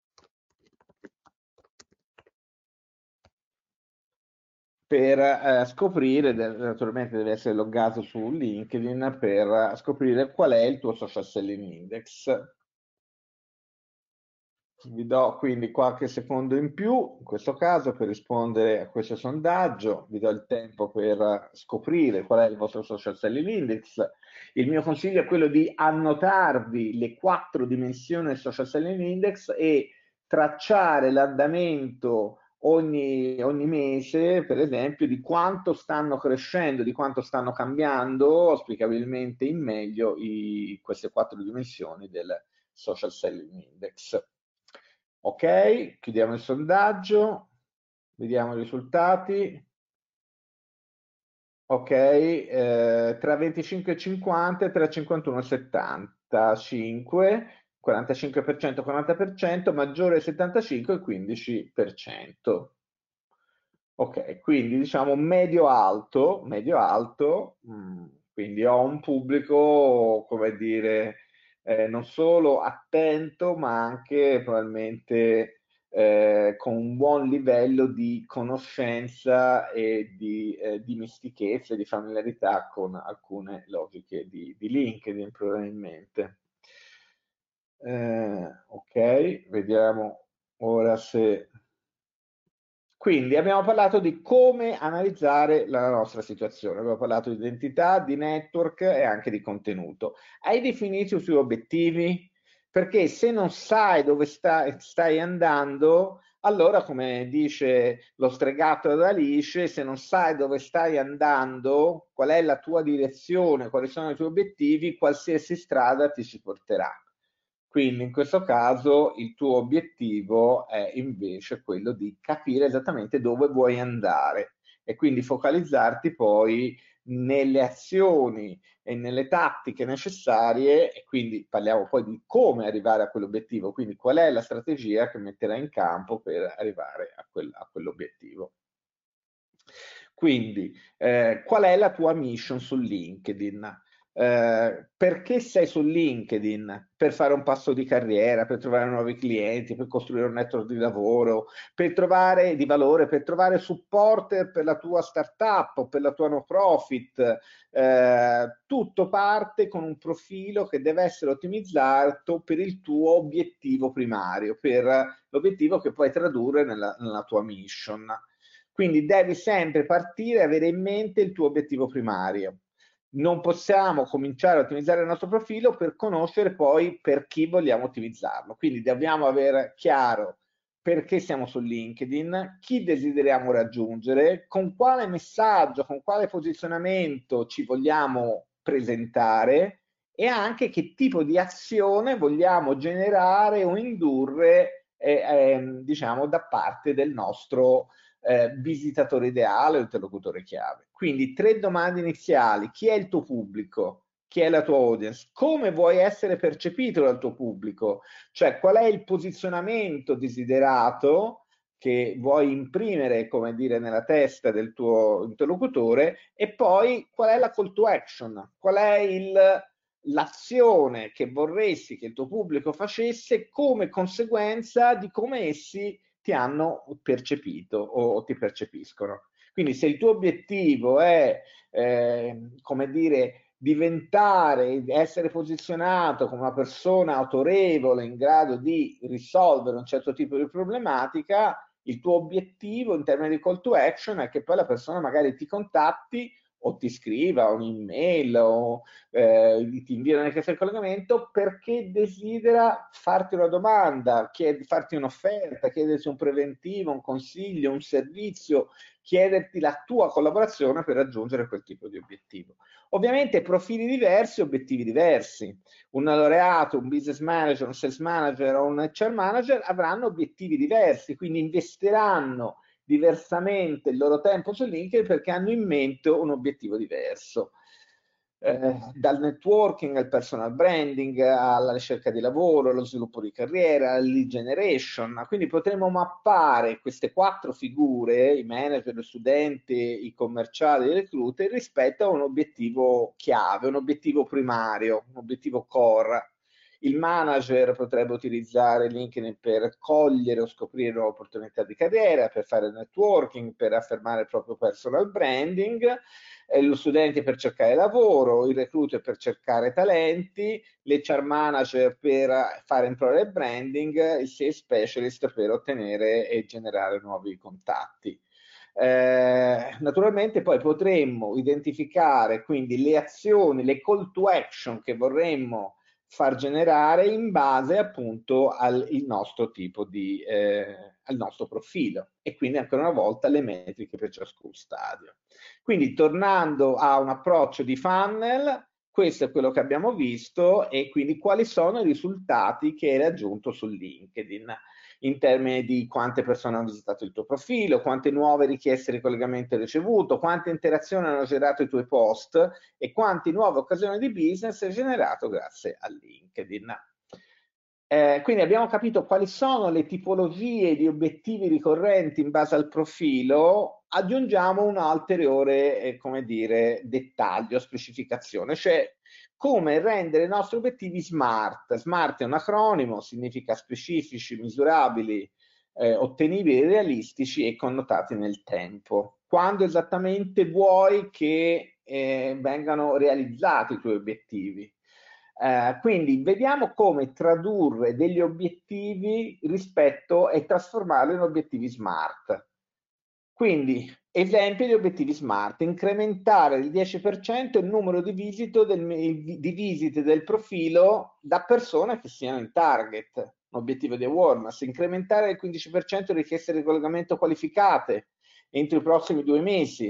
Speaker 1: per eh, scoprire, naturalmente deve essere loggato su LinkedIn per scoprire qual è il tuo Social Selling Index. Vi do quindi qualche secondo in più, in questo caso, per rispondere a questo sondaggio. Vi do il tempo per scoprire qual è il vostro Social Selling Index. Il mio consiglio è quello di annotarvi le quattro dimensioni del Social Selling Index e tracciare l'andamento ogni, ogni mese, per esempio, di quanto stanno crescendo, di quanto stanno cambiando, auspicabilmente in meglio, i, queste quattro dimensioni del Social Selling Index. Ok, chiudiamo il sondaggio, vediamo i risultati. Ok, eh, tra venticinque e cinquanta e tra cinquantuno e settantacinque, quarantacinque per cento, quaranta per cento, maggiore settantacinque e quindici per cento. Ok, quindi diciamo medio-alto, medio-alto, mh, quindi ho un pubblico, come dire, eh, non solo attento, ma anche probabilmente eh, con un buon livello di conoscenza e di eh, dimestichezza e di familiarità con alcune logiche di, di LinkedIn, probabilmente. Eh, ok, vediamo ora se... Quindi abbiamo parlato di come analizzare la nostra situazione, abbiamo parlato di identità, di network e anche di contenuto. Hai definito i tuoi obiettivi? Perché se non sai dove stai, stai andando, allora come dice lo stregato ad Alice, se non sai dove stai andando, qual è la tua direzione, quali sono i tuoi obiettivi, qualsiasi strada ti ci porterà. Quindi in questo caso il tuo obiettivo è invece quello di capire esattamente dove vuoi andare e quindi focalizzarti poi nelle azioni e nelle tattiche necessarie, e quindi parliamo poi di come arrivare a quell'obiettivo, quindi qual è la strategia che metterai in campo per arrivare a, quel, a quell'obiettivo. Quindi, eh, qual è la tua mission su LinkedIn? Eh, perché sei su LinkedIn? Per fare un passo di carriera, per trovare nuovi clienti, per costruire un network di lavoro, per trovare di valore, per trovare supporter per la tua startup o per la tua no profit. Eh, tutto parte con un profilo che deve essere ottimizzato per il tuo obiettivo primario, per l'obiettivo che puoi tradurre nella, nella tua mission. Quindi devi sempre partire e avere in mente il tuo obiettivo primario. Non possiamo cominciare a ottimizzare il nostro profilo per conoscere poi per chi vogliamo ottimizzarlo. Quindi dobbiamo avere chiaro perché siamo su LinkedIn, chi desideriamo raggiungere, con quale messaggio, con quale posizionamento ci vogliamo presentare e anche che tipo di azione vogliamo generare o indurre eh, eh, diciamo da parte del nostro eh, visitatore ideale o interlocutore chiave. Quindi tre domande iniziali: chi è il tuo pubblico? Chi è la tua audience? Come vuoi essere percepito dal tuo pubblico? Cioè, qual è il posizionamento desiderato che vuoi imprimere, come dire, nella testa del tuo interlocutore? E poi qual è la call to action? Qual è il, l'azione che vorresti che il tuo pubblico facesse come conseguenza di come essi ti hanno percepito o ti percepiscono. Quindi se il tuo obiettivo è, eh, come dire, diventare, essere posizionato come una persona autorevole in grado di risolvere un certo tipo di problematica, il tuo obiettivo in termini di call to action è che poi la persona magari ti contatti o ti scriva un'email o eh, ti invia una richiesta di collegamento perché desidera farti una domanda, chied- farti un'offerta, chiederti un preventivo, un consiglio, un servizio, chiederti la tua collaborazione per raggiungere quel tipo di obiettivo. Ovviamente profili diversi, obiettivi diversi. Un laureato, un business manager, un sales manager o un H R manager avranno obiettivi diversi, quindi investiranno diversamente il loro tempo su LinkedIn perché hanno in mente un obiettivo diverso. Eh, dal networking al personal branding, alla ricerca di lavoro, allo sviluppo di carriera, alla lead generation. Quindi potremo mappare queste quattro figure, i manager, lo studente, i commerciali, i recruiter, rispetto a un obiettivo chiave, un obiettivo primario, un obiettivo core. Il manager potrebbe utilizzare LinkedIn per cogliere o scoprire nuove opportunità di carriera, per fare networking, per affermare il proprio personal branding, eh, lo studente per cercare lavoro, il recruiter per cercare talenti, l'H R manager per fare employer branding, il sales specialist per ottenere e generare nuovi contatti. Eh, naturalmente poi potremmo identificare quindi le azioni, le call to action che vorremmo far generare in base appunto al il nostro tipo di eh, al nostro profilo e quindi ancora una volta le metriche per ciascun stadio. Quindi tornando a un approccio di funnel, questo è quello che abbiamo visto e quindi quali sono i risultati che hai raggiunto su LinkedIn in termini di quante persone hanno visitato il tuo profilo, quante nuove richieste di collegamento hai ricevuto, quante interazioni hanno generato i tuoi post e quante nuove occasioni di business hai generato grazie a LinkedIn. Eh, quindi abbiamo capito quali sono le tipologie di obiettivi ricorrenti in base al profilo, aggiungiamo un ulteriore, eh, come dire, dettaglio, specificazione, cioè come rendere i nostri obiettivi SMART. SMART è un acronimo, significa specifici, misurabili, eh, ottenibili, realistici e connotati nel tempo. Quando esattamente vuoi che eh, vengano realizzati i tuoi obiettivi? Eh, quindi vediamo come tradurre degli obiettivi rispetto e trasformarli in obiettivi SMART. Quindi, esempi di obiettivi SMART: incrementare del dieci per cento il numero di visite del, di visite del profilo da persone che siano in target, un obiettivo di awareness, incrementare del quindici per cento richieste di collegamento qualificate entro i prossimi due mesi,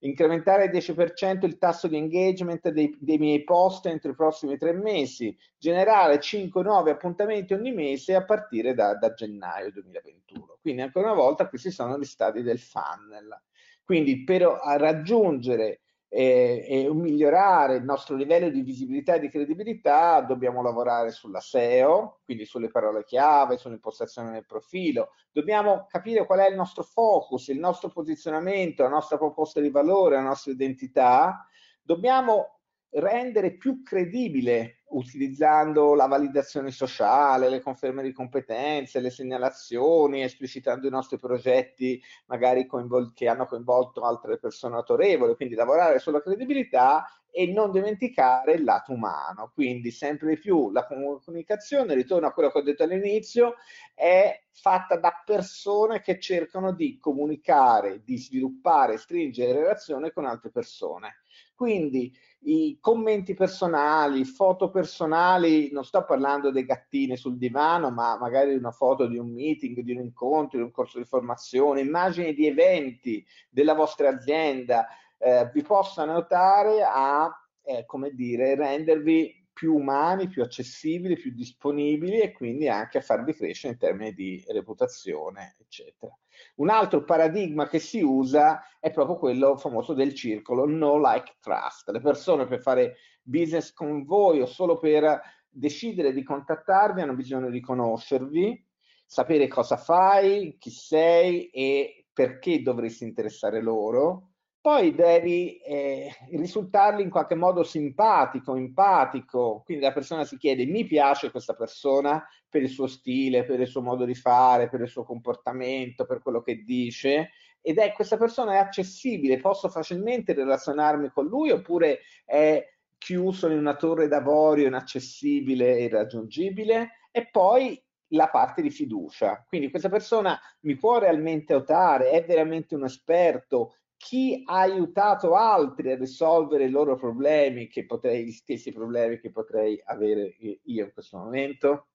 Speaker 1: incrementare il dieci per cento il tasso di engagement dei, dei miei post entro i prossimi tre mesi, generare cinque nuovi appuntamenti ogni mese a partire da, da gennaio duemilaventuno. Quindi ancora una volta questi sono gli stadi del funnel. Quindi per raggiungere e, e migliorare il nostro livello di visibilità e di credibilità dobbiamo lavorare sulla S E O, quindi sulle parole chiave, sull'impostazione del profilo, dobbiamo capire qual è il nostro focus, il nostro posizionamento, la nostra proposta di valore, la nostra identità, dobbiamo rendere più credibile utilizzando la validazione sociale, le conferme di competenze, le segnalazioni, esplicitando i nostri progetti magari che hanno coinvolto altre persone autorevoli, quindi lavorare sulla credibilità e non dimenticare il lato umano. Quindi sempre di più la comunicazione, ritorno a quello che ho detto all'inizio, è fatta da persone che cercano di comunicare, di sviluppare, stringere relazione con altre persone. Quindi i commenti personali, foto personali, non sto parlando dei gattini sul divano, ma magari una foto di un meeting, di un incontro, di un corso di formazione, immagini di eventi della vostra azienda, eh, vi possano aiutare a, eh, come dire, rendervi più umani, più accessibili, più disponibili e quindi anche a farvi crescere in termini di reputazione, eccetera. Un altro paradigma che si usa è proprio quello famoso del circolo no, like, trust. Le persone per fare business con voi o solo per decidere di contattarvi hanno bisogno di conoscervi, sapere cosa fai, chi sei e perché dovresti interessare loro. Poi devi eh, risultargli in qualche modo simpatico, empatico, quindi la persona si chiede mi piace questa persona per il suo stile, per il suo modo di fare, per il suo comportamento, per quello che dice, ed è questa persona è accessibile, posso facilmente relazionarmi con lui oppure è chiuso in una torre d'avorio inaccessibile e irraggiungibile, e poi la parte di fiducia, quindi questa persona mi può realmente aiutare, è veramente un esperto, chi ha aiutato altri a risolvere i loro problemi, che potrei, gli stessi problemi che potrei avere io in questo momento.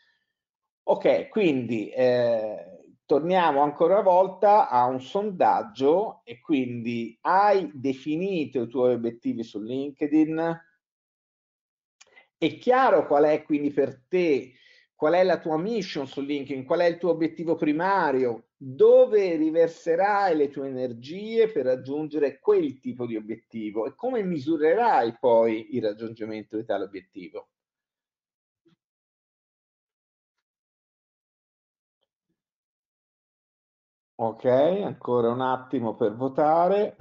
Speaker 1: Ok, quindi eh, torniamo ancora una volta a un sondaggio e quindi hai definito i tuoi obiettivi su LinkedIn? È chiaro qual è quindi per te, qual è la tua mission su LinkedIn, qual è il tuo obiettivo primario, dove riverserai le tue energie per raggiungere quel tipo di obiettivo e come misurerai poi il raggiungimento di tale obiettivo. Ok, ancora un attimo per votare.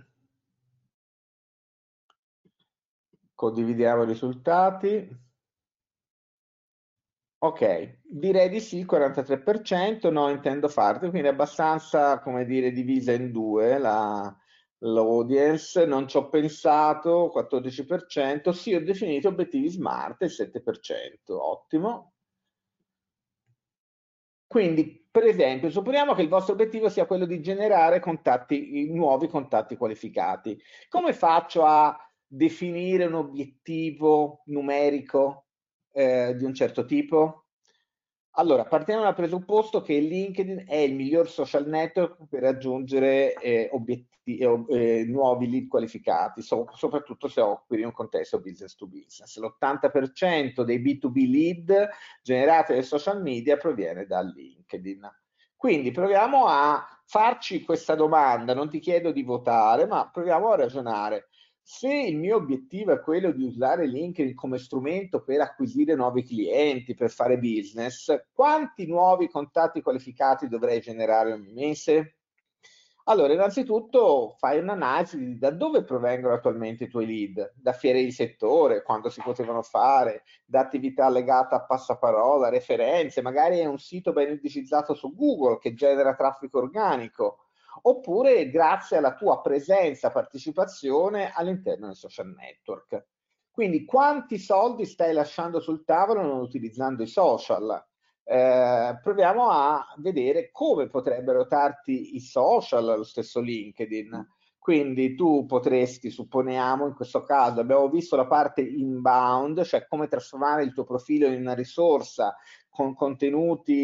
Speaker 1: Condividiamo i risultati. Ok, direi di sì, quarantatré per cento, no, intendo farti, quindi è abbastanza, come dire, divisa in due la, l'audience, non ci ho pensato, quattordici per cento, sì, ho definito obiettivi smart, il sette per cento, ottimo. Quindi, per esempio, supponiamo che il vostro obiettivo sia quello di generare contatti, nuovi contatti qualificati. Come faccio a definire un obiettivo numerico eh, di un certo tipo? Allora, partiamo dal presupposto che LinkedIn è il miglior social network per raggiungere eh, obiettivi, eh, nuovi lead qualificati, so, soprattutto se occupi di un contesto business to business. L'ottanta per cento dei B due B lead generati dai social media proviene da LinkedIn. Quindi proviamo a farci questa domanda, non ti chiedo di votare, ma proviamo a ragionare. Se il mio obiettivo è quello di usare LinkedIn come strumento per acquisire nuovi clienti, per fare business, quanti nuovi contatti qualificati dovrei generare ogni mese? Allora, innanzitutto fai un'analisi di da dove provengono attualmente i tuoi lead, da fiere di settore, quando si potevano fare, da attività legate a passaparola, referenze, magari è un sito ben indicizzato su Google che genera traffico organico, oppure grazie alla tua presenza, partecipazione all'interno del social network. Quindi quanti soldi stai lasciando sul tavolo non utilizzando i social? Eh, proviamo a vedere come potrebbero aiutarti i social, lo stesso LinkedIn. Quindi tu potresti, supponiamo, in questo caso abbiamo visto la parte inbound, cioè come trasformare il tuo profilo in una risorsa con contenuti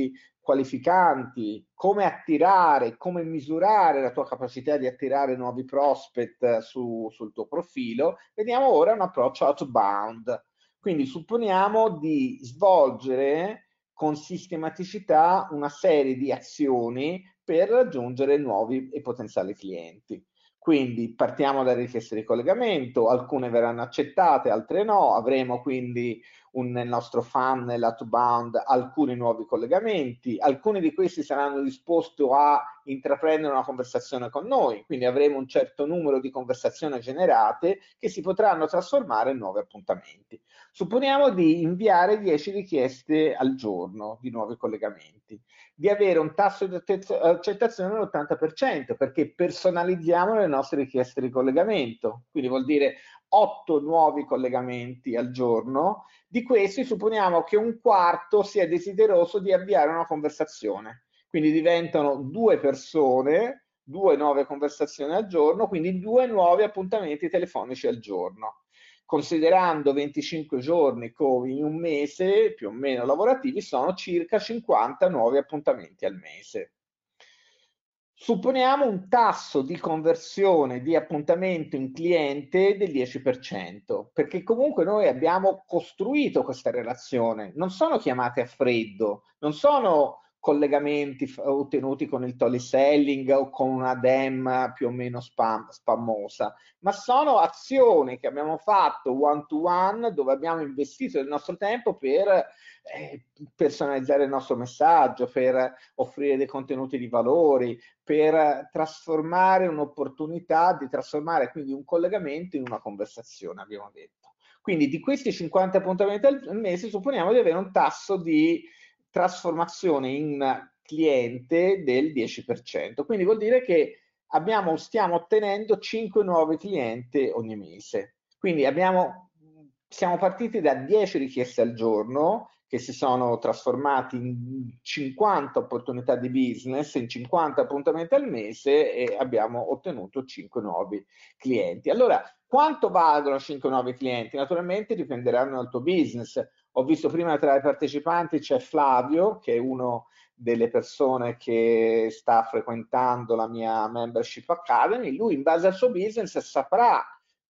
Speaker 1: qualificanti, come attirare, come misurare la tua capacità di attirare nuovi prospect su, sul tuo profilo, vediamo ora un approccio outbound. Quindi supponiamo di svolgere con sistematicità una serie di azioni per raggiungere nuovi e potenziali clienti. Quindi partiamo dalle richieste di collegamento, alcune verranno accettate, altre no, avremo quindi un, nel nostro funnel outbound alcuni nuovi collegamenti, alcuni di questi saranno disposti a intraprendere una conversazione con noi, quindi avremo un certo numero di conversazioni generate che si potranno trasformare in nuovi appuntamenti. Supponiamo di inviare dieci richieste al giorno di nuovi collegamenti, di avere un tasso di accettazione dell'ottanta per cento perché personalizziamo le nostre richieste di collegamento, quindi vuol dire otto nuovi collegamenti al giorno. Di questi supponiamo che un quarto sia desideroso di avviare una conversazione, quindi diventano due persone, due nuove conversazioni al giorno, quindi due nuovi appuntamenti telefonici al giorno. Considerando venticinque giorni come in un mese più o meno lavorativi, sono circa cinquanta nuovi appuntamenti al mese. Supponiamo un tasso di conversione di appuntamento in cliente del dieci per cento, perché comunque noi abbiamo costruito questa relazione, non sono chiamate a freddo, non sono collegamenti ottenuti con il teleselling o con una D E M più o meno spam, spammosa, ma sono azioni che abbiamo fatto one to one, dove abbiamo investito il nostro tempo per eh, personalizzare il nostro messaggio, per offrire dei contenuti di valori, per trasformare un'opportunità, di trasformare quindi un collegamento in una conversazione, abbiamo detto. Quindi di questi cinquanta appuntamenti al mese supponiamo di avere un tasso di trasformazione in cliente del dieci per cento. Quindi vuol dire che abbiamo, stiamo ottenendo cinque nuovi clienti ogni mese. Quindi abbiamo, siamo partiti da dieci richieste al giorno, che si sono trasformati in cinquanta opportunità di business, in cinquanta appuntamenti al mese e abbiamo ottenuto cinque nuovi clienti. Allora, quanto valgono cinque nuovi clienti? Naturalmente dipenderanno dal tuo business. Ho visto prima tra i partecipanti c'è Flavio, che è uno delle persone che sta frequentando la mia Membership Academy. Lui, in base al suo business, saprà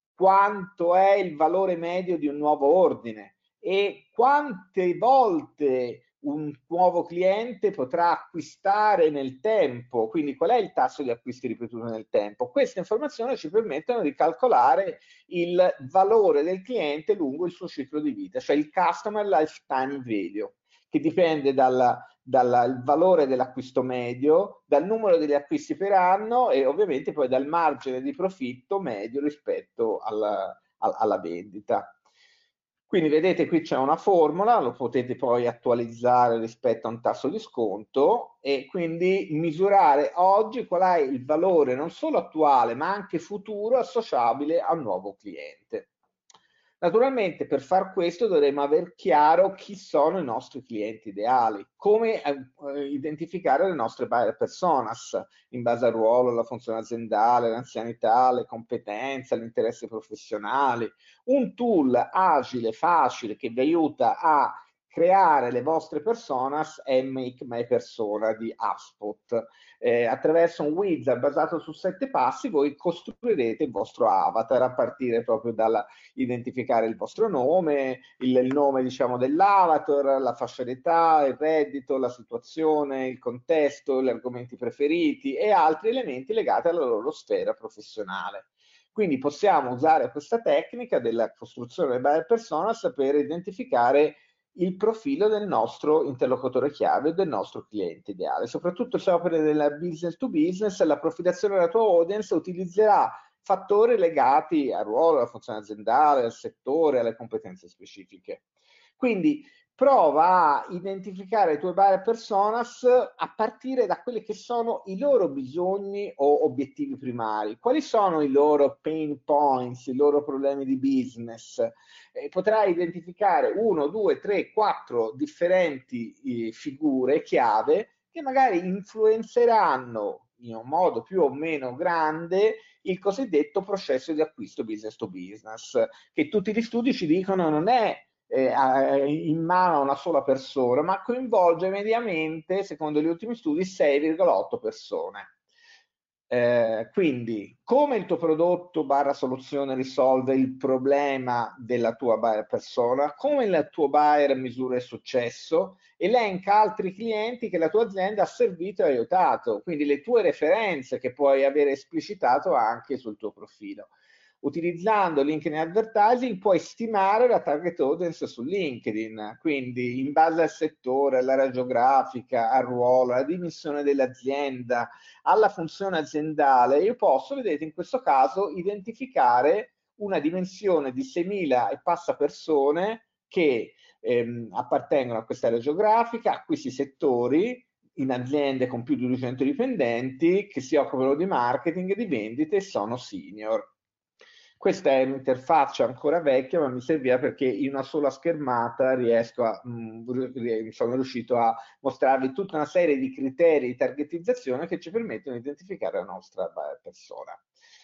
Speaker 1: quanto è il valore medio di un nuovo ordine e quante volte un nuovo cliente potrà acquistare nel tempo, quindi qual è il tasso di acquisti ripetuto nel tempo. Queste informazioni ci permettono di calcolare il valore del cliente lungo il suo ciclo di vita, cioè il Customer Lifetime Value, che dipende dal, dal valore dell'acquisto medio, dal numero degli acquisti per anno e ovviamente poi dal margine di profitto medio rispetto alla, alla vendita. Quindi vedete qui c'è una formula, lo potete poi attualizzare rispetto a un tasso di sconto e quindi misurare oggi qual è il valore non solo attuale ma anche futuro associabile a un nuovo cliente. Naturalmente per far questo dovremo aver chiaro chi sono i nostri clienti ideali, come eh, identificare le nostre buyer personas in base al ruolo, alla funzione aziendale, l'anzianità, le competenze, gli interessi professionali. Un tool agile, facile, che vi aiuta a creare le vostre personas è Make My Persona di HubSpot. Eh, attraverso un wizard basato su sette passi voi costruirete il vostro avatar a partire proprio dalla identificare il vostro nome, il, il nome diciamo dell'avatar, la fascia d'età, il reddito, la situazione, il contesto, gli argomenti preferiti e altri elementi legati alla loro sfera professionale. Quindi possiamo usare questa tecnica della costruzione delle buyer personas per identificare il profilo del nostro interlocutore chiave, del nostro cliente ideale. Soprattutto se operi nella business to business, la profilazione della tua audience utilizzerà fattori legati al ruolo, alla funzione aziendale, al settore, alle competenze specifiche. Quindi prova a identificare i tuoi buyer personas a partire da quelli che sono i loro bisogni o obiettivi primari. Quali sono i loro pain points, i loro problemi di business? Eh, potrai identificare uno, due, tre, quattro differenti eh, figure chiave che magari influenzeranno in un modo più o meno grande il cosiddetto processo di acquisto business to business, che tutti gli studi ci dicono non è eh, in mano a una sola persona, ma coinvolge mediamente, secondo gli ultimi studi, sei virgola otto persone. Eh, quindi, come il tuo prodotto barra soluzione risolve il problema della tua buyer persona, come il tuo buyer misura il successo, elenca altri clienti che la tua azienda ha servito e aiutato, quindi le tue referenze che puoi avere esplicitato anche sul tuo profilo. Utilizzando LinkedIn Advertising puoi stimare la target audience su LinkedIn, quindi in base al settore, all'area geografica, al ruolo, alla dimensione dell'azienda, alla funzione aziendale, io posso, vedete, in questo caso identificare una dimensione di seimila e passa persone che ehm, appartengono a quest'area geografica, a questi settori, in aziende con più di duecento dipendenti, che si occupano di marketing e di vendite e sono senior. Questa è un'interfaccia ancora vecchia, ma mi serviva perché in una sola schermata riesco a, mh, sono riuscito a mostrarvi tutta una serie di criteri di targetizzazione che ci permettono di identificare la nostra persona.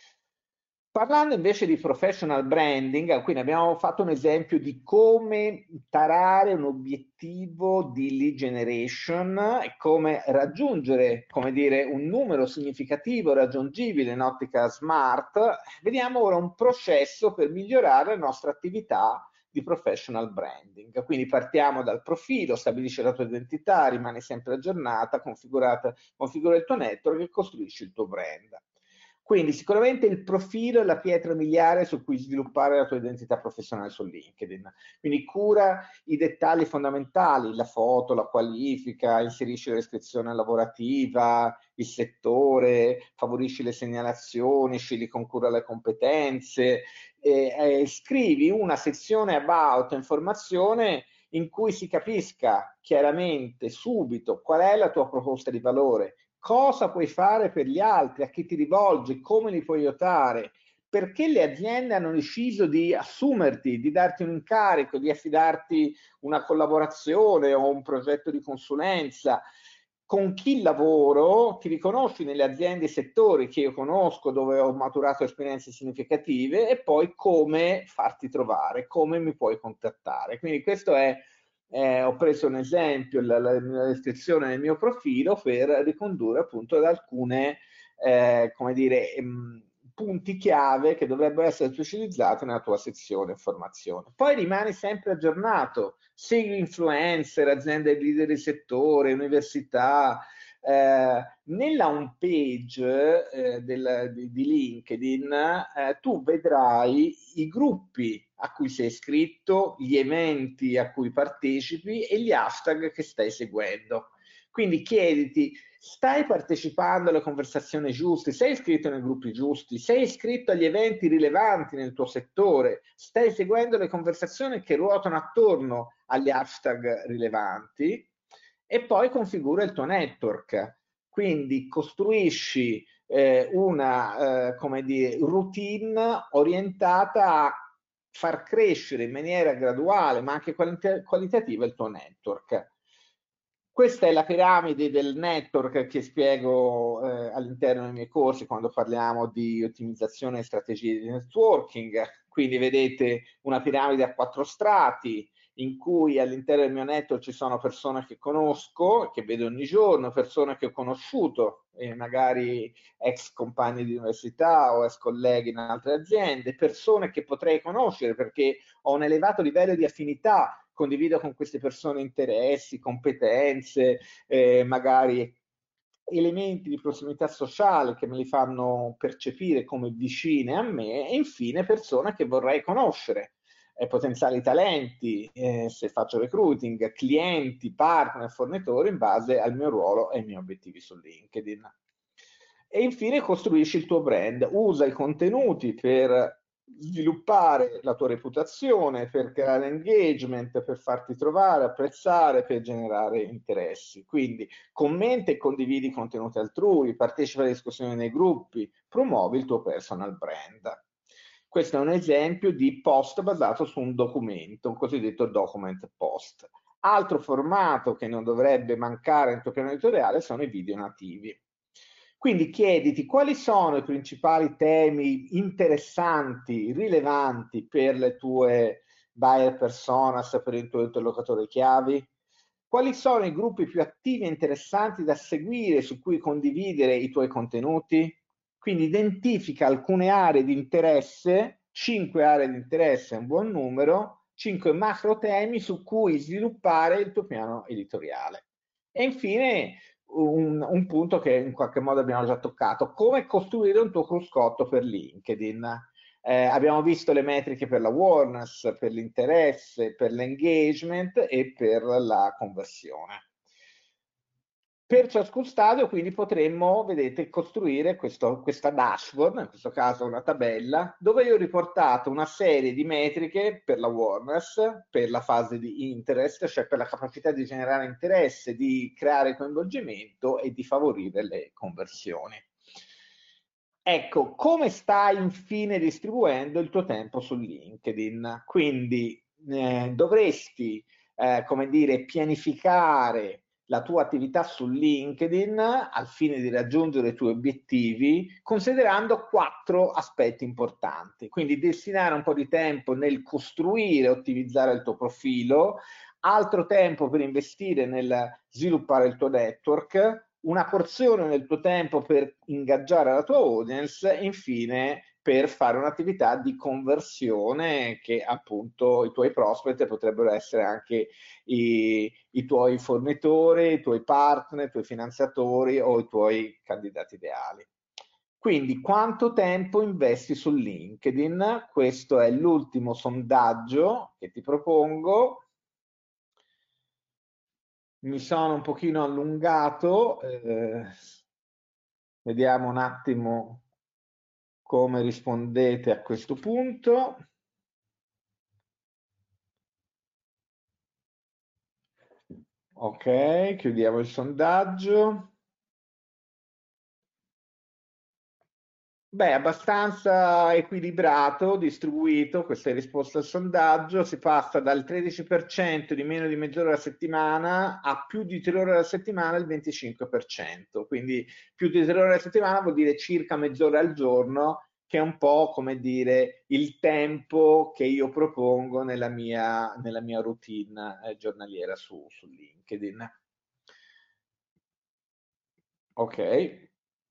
Speaker 1: Parlando invece di professional branding, quindi abbiamo fatto un esempio di come tarare un obiettivo di lead generation e come raggiungere, come dire, un numero significativo raggiungibile in ottica smart. Vediamo ora un processo per migliorare la nostra attività di professional branding. Quindi partiamo dal profilo, stabilisci la tua identità, rimani sempre aggiornata, configurata, configura il tuo network e costruisci il tuo brand. Quindi sicuramente il profilo è la pietra miliare su cui sviluppare la tua identità professionale su LinkedIn. Quindi cura i dettagli fondamentali, la foto, la qualifica, inserisci la descrizione lavorativa, il settore, favorisci le segnalazioni, scegli con cura le competenze, eh, eh, scrivi una sezione about informazione in cui si capisca chiaramente subito qual è la tua proposta di valore, cosa puoi fare per gli altri, a chi ti rivolgi, come li puoi aiutare, perché le aziende hanno deciso di assumerti, di darti un incarico, di affidarti una collaborazione o un progetto di consulenza, con chi lavoro, ti riconosci nelle aziende e settori che io conosco, dove ho maturato esperienze significative, e poi come farti trovare, come mi puoi contattare. Quindi questo è Eh, ho preso un esempio, la, la, la descrizione del mio profilo per ricondurre appunto ad alcune, eh, come dire, mh, punti chiave che dovrebbero essere specializzati nella tua sezione informazione. Poi rimani sempre aggiornato, segui influencer, aziende leader di settore, università. Eh, nella home page eh, del, di, di LinkedIn eh, tu vedrai i gruppi a cui sei iscritto, gli eventi a cui partecipi e gli hashtag che stai seguendo. Quindi chiediti, stai partecipando alle conversazioni giuste, sei iscritto nei gruppi giusti, sei iscritto agli eventi rilevanti nel tuo settore, stai seguendo le conversazioni che ruotano attorno agli hashtag rilevanti, e poi configura il tuo network. Quindi costruisci eh, una eh, come dire, routine orientata a far crescere in maniera graduale ma anche qualitativa il tuo network. Questa è la piramide del network che spiego eh, all'interno dei miei corsi quando parliamo di ottimizzazione e strategie di networking. Quindi vedete una piramide a quattro strati in cui all'interno del mio network ci sono persone che conosco, che vedo ogni giorno, persone che ho conosciuto, eh, magari ex compagni di università o ex colleghi in altre aziende, persone che potrei conoscere perché ho un elevato livello di affinità, condivido con queste persone interessi, competenze, eh, magari elementi di prossimità sociale che me li fanno percepire come vicine a me, e infine persone che vorrei conoscere, eh, potenziali talenti, eh, se faccio recruiting, clienti, partner, fornitori in base al mio ruolo e ai miei obiettivi su LinkedIn. E infine costruisci il tuo brand, usa i contenuti per sviluppare la tua reputazione, per creare engagement, per farti trovare, apprezzare, per generare interessi. Quindi commenta e condividi i contenuti altrui, partecipa alle discussioni nei gruppi, promuovi il tuo personal brand. Questo è un esempio di post basato su un documento, un cosiddetto document post. Altro formato che non dovrebbe mancare nel tuo piano editoriale sono i video nativi. Quindi chiediti quali sono i principali temi interessanti, rilevanti per le tue buyer personas per il tuo interlocutore chiavi? Quali sono i gruppi più attivi e interessanti da seguire su cui condividere i tuoi contenuti? Quindi identifica alcune aree di interesse, cinque aree di interesse è un buon numero, cinque macro temi su cui sviluppare il tuo piano editoriale. E infine un, un punto che in qualche modo abbiamo già toccato, come costruire un tuo cruscotto per LinkedIn. Eh, abbiamo visto le metriche per l'awareness, per l'interesse, per l'engagement e per la conversione. Per ciascun stadio quindi potremmo, vedete, costruire questo, questa dashboard, in questo caso una tabella, dove io ho riportato una serie di metriche per l'awareness, per la fase di interest, cioè per la capacità di generare interesse, di creare coinvolgimento e di favorire le conversioni. Ecco, come stai infine distribuendo il tuo tempo su LinkedIn? Quindi eh, dovresti, eh, come dire, pianificare la tua attività su LinkedIn al fine di raggiungere i tuoi obiettivi, considerando quattro aspetti importanti. Quindi destinare un po' di tempo nel costruire e ottimizzare il tuo profilo, altro tempo per investire nel sviluppare il tuo network, una porzione del tuo tempo per ingaggiare la tua audience e infine per fare un'attività di conversione che appunto i tuoi prospect potrebbero essere anche i, i tuoi fornitori, i tuoi partner, i tuoi finanziatori o i tuoi candidati ideali. Quindi quanto tempo investi su LinkedIn? Questo è l'ultimo sondaggio che ti propongo. Mi sono un pochino allungato, eh, vediamo un attimo come rispondete a questo punto. Ok, chiudiamo il sondaggio. Beh, abbastanza equilibrato, distribuito, questa è risposta al sondaggio, si passa dal tredici per cento di meno di mezz'ora alla settimana a più di tre ore alla settimana il venticinque per cento, quindi più di tre ore alla settimana vuol dire circa mezz'ora al giorno, che è un po' come dire il tempo che io propongo nella mia, nella mia routine eh, giornaliera su, su LinkedIn. Ok.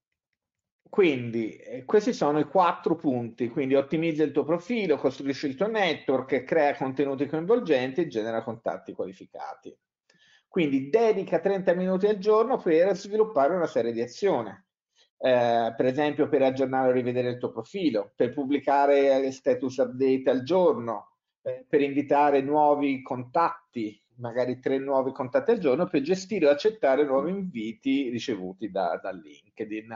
Speaker 1: Quindi eh, questi sono i quattro punti, quindi ottimizza il tuo profilo, costruisci il tuo network, crea contenuti coinvolgenti e genera contatti qualificati. Quindi dedica trenta minuti al giorno per sviluppare una serie di azioni, eh, per esempio per aggiornare o rivedere il tuo profilo, per pubblicare status update al giorno, eh, per invitare nuovi contatti, magari tre nuovi contatti al giorno, per gestire o accettare nuovi inviti ricevuti da, da LinkedIn.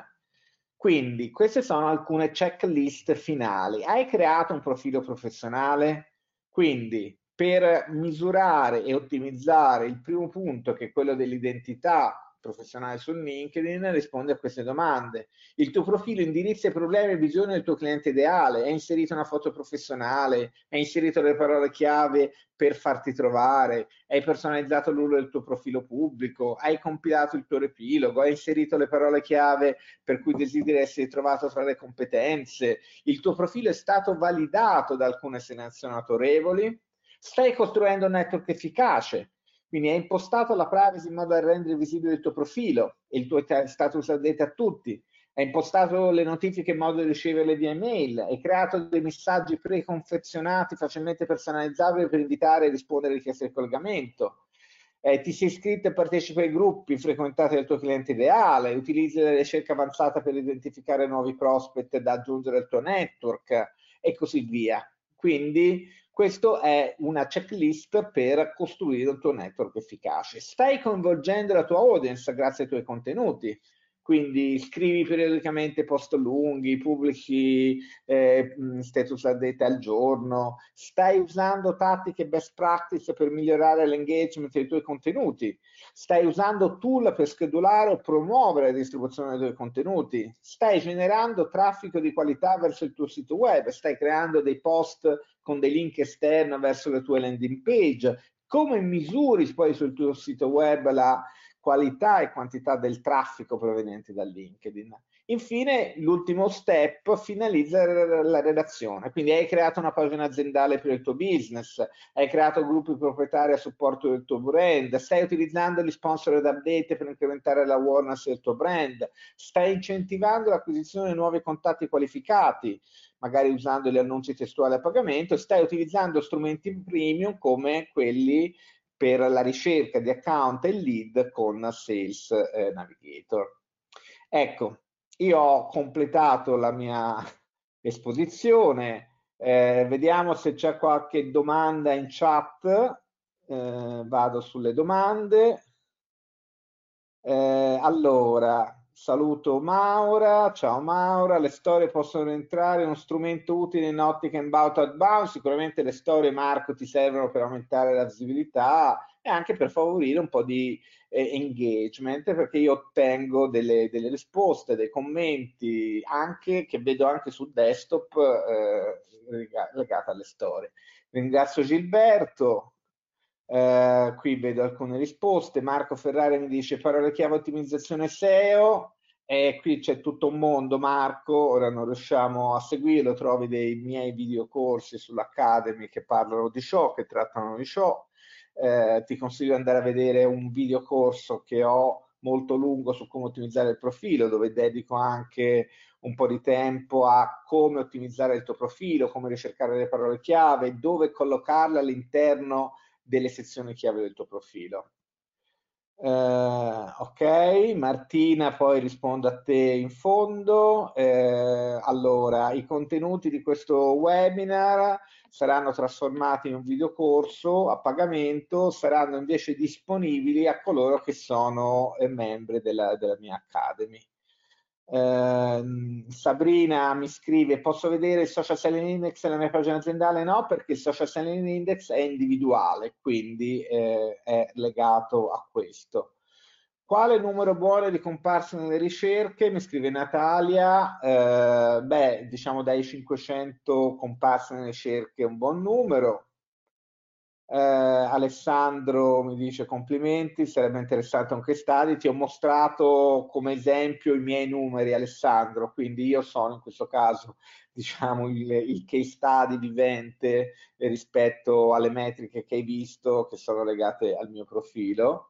Speaker 1: Quindi queste sono alcune checklist finali. Hai creato un profilo professionale? Quindi per misurare e ottimizzare il primo punto, che è quello dell'identità professionale su LinkedIn, rispondi a queste domande. Il tuo profilo indirizza i problemi e visioni del tuo cliente ideale, è inserito una foto professionale, è inserito le parole chiave per farti trovare, hai personalizzato l'U R L del tuo profilo pubblico, hai compilato il tuo riepilogo, hai inserito le parole chiave per cui desideri essere trovato tra le competenze, il tuo profilo è stato validato da alcune selezioni autorevoli, stai costruendo un network efficace, quindi hai impostato la privacy in modo da rendere visibile il tuo profilo e il tuo status update a tutti, hai impostato le notifiche in modo da riceverle via email, hai creato dei messaggi preconfezionati facilmente personalizzabili per invitare e rispondere alle richieste di collegamento, eh, ti sei iscritto e partecipa ai gruppi frequentati dal tuo cliente ideale, utilizzi la ricerca avanzata per identificare nuovi prospect da aggiungere al tuo network e così via. Quindi questa è una checklist per costruire un tuo network efficace. Stai coinvolgendo la tua audience grazie ai tuoi contenuti. Quindi scrivi periodicamente post lunghi, pubblici eh, status update al giorno, stai usando tattiche best practice per migliorare l'engagement dei tuoi contenuti, stai usando tool per schedulare o promuovere la distribuzione dei tuoi contenuti, stai generando traffico di qualità verso il tuo sito web, stai creando dei post con dei link esterni verso le tue landing page, come misuri poi sul tuo sito web la qualità e quantità del traffico proveniente da LinkedIn. Infine, l'ultimo step finalizza la redazione, quindi hai creato una pagina aziendale per il tuo business, hai creato gruppi proprietari a supporto del tuo brand, stai utilizzando gli sponsored update per incrementare l'awareness del tuo brand, stai incentivando l'acquisizione di nuovi contatti qualificati, magari usando gli annunci testuali a pagamento, e stai utilizzando strumenti premium come quelli per la ricerca di account e lead con Sales eh, Navigator. Ecco, io ho completato la mia esposizione, eh, vediamo se c'è qualche domanda in chat, eh, vado sulle domande. Eh, allora, saluto Maura, ciao Maura, le storie possono entrare in uno strumento utile in ottica inbound outbound, sicuramente le storie, Marco, ti servono per aumentare la visibilità e anche per favorire un po' di eh, engagement, perché io ottengo delle, delle risposte, dei commenti, anche che vedo anche sul desktop eh, legate alle storie. Ringrazio Gilberto. Uh, qui vedo alcune risposte. Marco Ferrari mi dice parole chiave ottimizzazione S E O, e qui c'è tutto un mondo, Marco, ora non riusciamo a seguirlo, trovi dei miei videocorsi sull'Academy che parlano di ciò, che trattano di ciò. Uh, ti consiglio di andare a vedere un videocorso che ho molto lungo su come ottimizzare il profilo, dove dedico anche un po' di tempo a come ottimizzare il tuo profilo, come ricercare le parole chiave, dove collocarle all'interno delle sezioni chiave del tuo profilo. Uh, ok, Martina, poi rispondo a te in fondo. Uh, allora, i contenuti di questo webinar saranno trasformati in un videocorso a pagamento, saranno invece disponibili a coloro che sono eh, membri della, della mia Academy. Uh, Sabrina mi scrive: posso vedere il social selling index nella mia pagina aziendale? No, perché il social selling index è individuale, quindi eh, è legato a questo. Quale numero buono di comparse nelle ricerche? Mi scrive Natalia. Uh, beh, diciamo dai cinquecento comparse nelle ricerche è un buon numero. Eh, Alessandro mi dice complimenti, sarebbe interessante un case study. Ti ho mostrato come esempio i miei numeri, Alessandro, quindi io sono in questo caso diciamo il, il case study vivente rispetto alle metriche che hai visto che sono legate al mio profilo.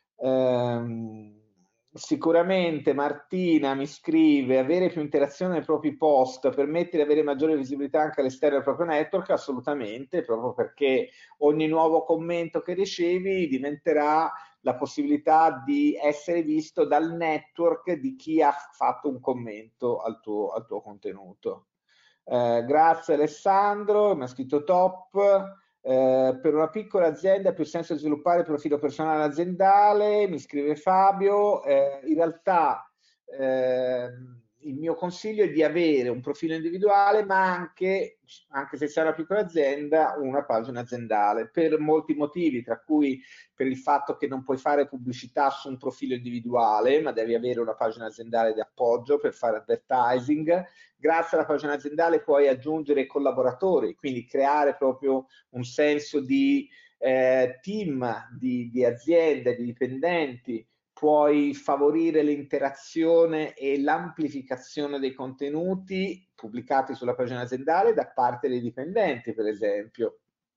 Speaker 1: Um, Sicuramente Martina mi scrive: avere più interazione nei propri post permette di avere maggiore visibilità anche all'esterno del proprio network. Assolutamente, proprio perché ogni nuovo commento che ricevi diventerà la possibilità di essere visto dal network di chi ha fatto un commento al tuo, al tuo contenuto. Eh, grazie Alessandro, mi ha scritto top. Eh, per una piccola azienda ha più senso sviluppare il profilo personale aziendale, mi scrive Fabio. Eh, in realtà eh, il mio consiglio è di avere un profilo individuale, ma anche, anche se sei una piccola azienda, una pagina aziendale, per molti motivi, tra cui per il fatto che non puoi fare pubblicità su un profilo individuale, ma devi avere una pagina aziendale di appoggio per fare advertising. Grazie alla pagina aziendale puoi aggiungere collaboratori, quindi creare proprio un senso di eh, team, di, di aziende, di dipendenti. Puoi favorire l'interazione e l'amplificazione dei contenuti pubblicati sulla pagina aziendale da parte dei dipendenti, per esempio.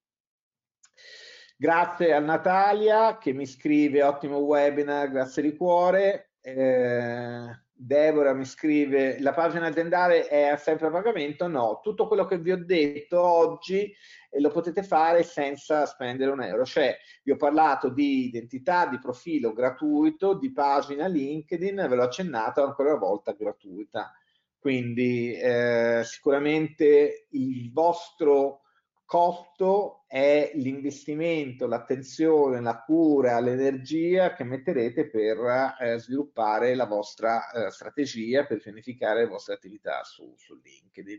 Speaker 1: Grazie a Natalia che mi scrive: ottimo webinar, grazie di cuore. Eh, Deborah mi scrive: la pagina aziendale è sempre a pagamento? No, tutto quello che vi ho detto oggi eh, lo potete fare senza spendere un euro. Cioè, vi ho parlato di identità, di profilo gratuito, di pagina LinkedIn, ve l'ho accennato ancora una volta, gratuita. Quindi eh, sicuramente il vostro costo è l'investimento, l'attenzione, la cura, l'energia che metterete per eh, sviluppare la vostra eh, strategia, per pianificare le vostre attività su, su LinkedIn.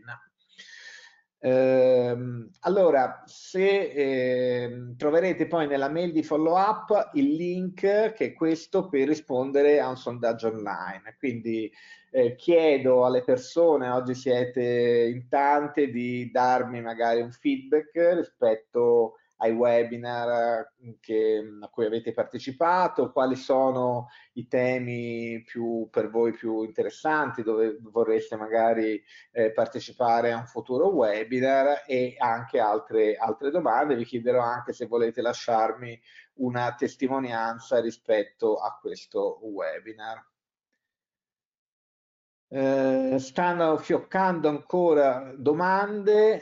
Speaker 1: Ehm, allora, se eh, troverete poi nella mail di follow up il link, che è questo, per rispondere a un sondaggio online. Quindi eh, chiedo alle persone, oggi siete in tante, di darmi magari un feedback rispetto ai webinar che, a cui avete partecipato, quali sono i temi più, per voi più interessanti, dove vorreste magari eh, partecipare a un futuro webinar, e anche altre, altre domande. Vi chiederò anche se volete lasciarmi una testimonianza rispetto a questo webinar. Eh, stanno fioccando ancora domande.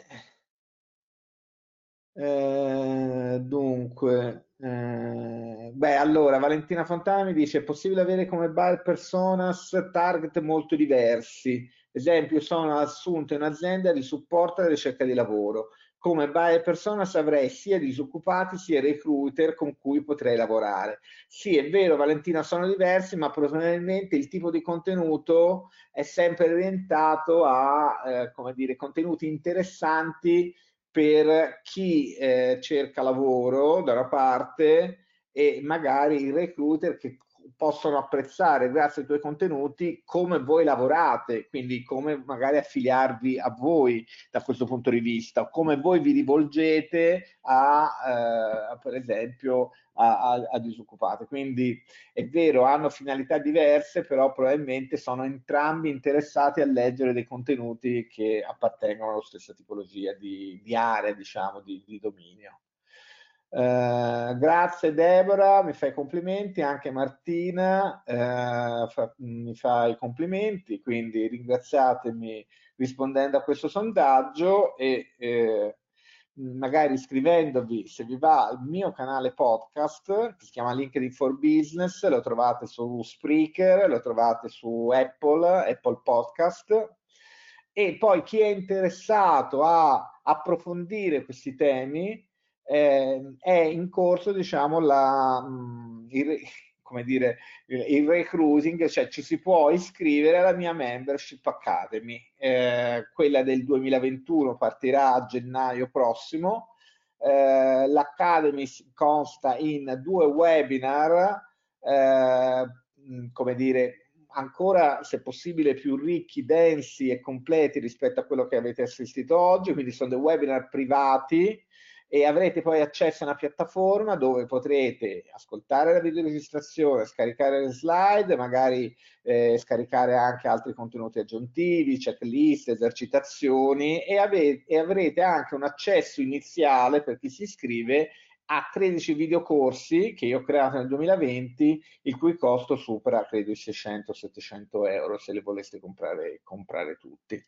Speaker 1: Eh, dunque, eh, beh, allora Valentina Fontana mi dice: è possibile avere come buyer personas target molto diversi? Esempio, sono assunto in un'azienda di supporto alla ricerca di lavoro. Come buyer personas avrei sia disoccupati sia recruiter con cui potrei lavorare. Sì, è vero, Valentina, sono diversi, ma probabilmente il tipo di contenuto è sempre orientato a, eh, come dire, contenuti interessanti per chi eh, cerca lavoro da una parte, e magari i recruiter che possono apprezzare, grazie ai tuoi contenuti, come voi lavorate, quindi come magari affiliarvi a voi da questo punto di vista, o come voi vi rivolgete a, eh, per esempio, a, a, a disoccupati. Quindi è vero, hanno finalità diverse, però probabilmente sono entrambi interessati a leggere dei contenuti che appartengono alla stessa tipologia di, di area, diciamo, di, di dominio. Eh, grazie Deborah, mi fai complimenti, anche Martina eh, fa, mi fa i complimenti, quindi ringraziatemi rispondendo a questo sondaggio, e eh, magari iscrivendovi, se vi va, al mio canale podcast che si chiama LinkedIn for Business. Lo trovate su Spreaker, lo trovate su Apple, Apple Podcast. E poi chi è interessato a approfondire questi temi, eh, è in corso, diciamo, la, mh, il, come dire, il, il recruiting, cioè ci si può iscrivere alla mia Membership Academy. Eh, quella del duemilaventuno partirà a gennaio prossimo. Eh, L'Academy consta in due webinar, eh, come dire, ancora, se possibile, più ricchi, densi e completi rispetto a quello che avete assistito oggi. Quindi sono dei webinar privati, e avrete poi accesso a una piattaforma dove potrete ascoltare la videoregistrazione, scaricare le slide, magari eh, scaricare anche altri contenuti aggiuntivi, checklist, esercitazioni, e, ave- e avrete anche un accesso iniziale per chi si iscrive a tredici videocorsi che io ho creato nel duemilaventi, il cui costo supera, credo, i seicento settecento euro, se li voleste comprare, comprare tutti.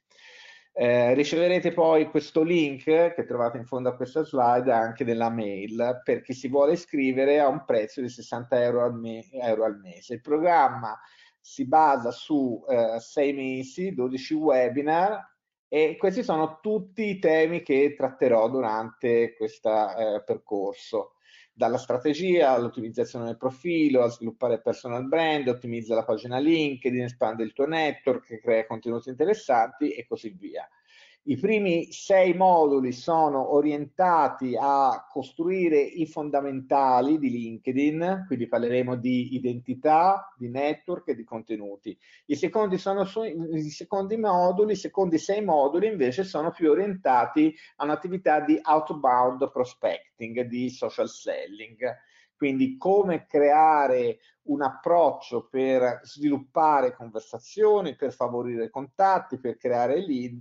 Speaker 1: Eh, riceverete poi questo link che trovate in fondo a questa slide anche nella mail per chi si vuole iscrivere a un prezzo di sessanta euro al, me- euro al mese. Il programma si basa su eh, sei mesi, dodici webinar, e questi sono tutti i temi che tratterò durante questo eh, percorso. Dalla strategia all'ottimizzazione del profilo, a sviluppare il personal brand, ottimizza la pagina LinkedIn, espande il tuo network, crea contenuti interessanti e così via. I primi sei moduli sono orientati a costruire i fondamentali di LinkedIn, quindi parleremo di identità, di network e di contenuti. I secondi, sono su, i secondi moduli, i secondi sei moduli invece sono più orientati a un'attività di outbound prospecting, di social selling. Quindi come creare un approccio per sviluppare conversazioni, per favorire contatti, per creare lead,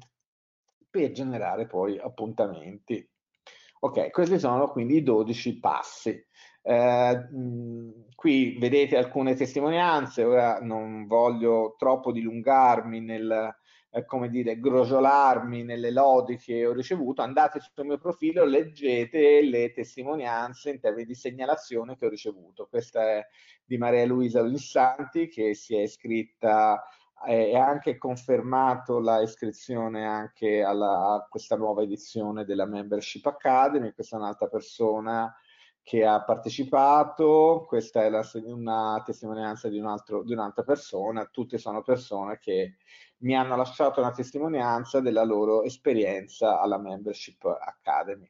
Speaker 1: per generare poi appuntamenti. Ok, questi sono quindi i dodici passi. Eh, mh, qui vedete alcune testimonianze. Ora non voglio troppo dilungarmi nel, eh, come dire, grogiolarmi nelle lodi che ho ricevuto. Andate sul mio profilo, leggete le testimonianze in termini di segnalazione che ho ricevuto. Questa è di Maria Luisa Lissanti, che si è iscritta e ha anche confermato la iscrizione anche alla, a questa nuova edizione della Membership Academy. Questa è un'altra persona che ha partecipato. Questa è la, una testimonianza di, un altro, di un'altra persona. Tutte sono persone che mi hanno lasciato una testimonianza della loro esperienza alla Membership Academy.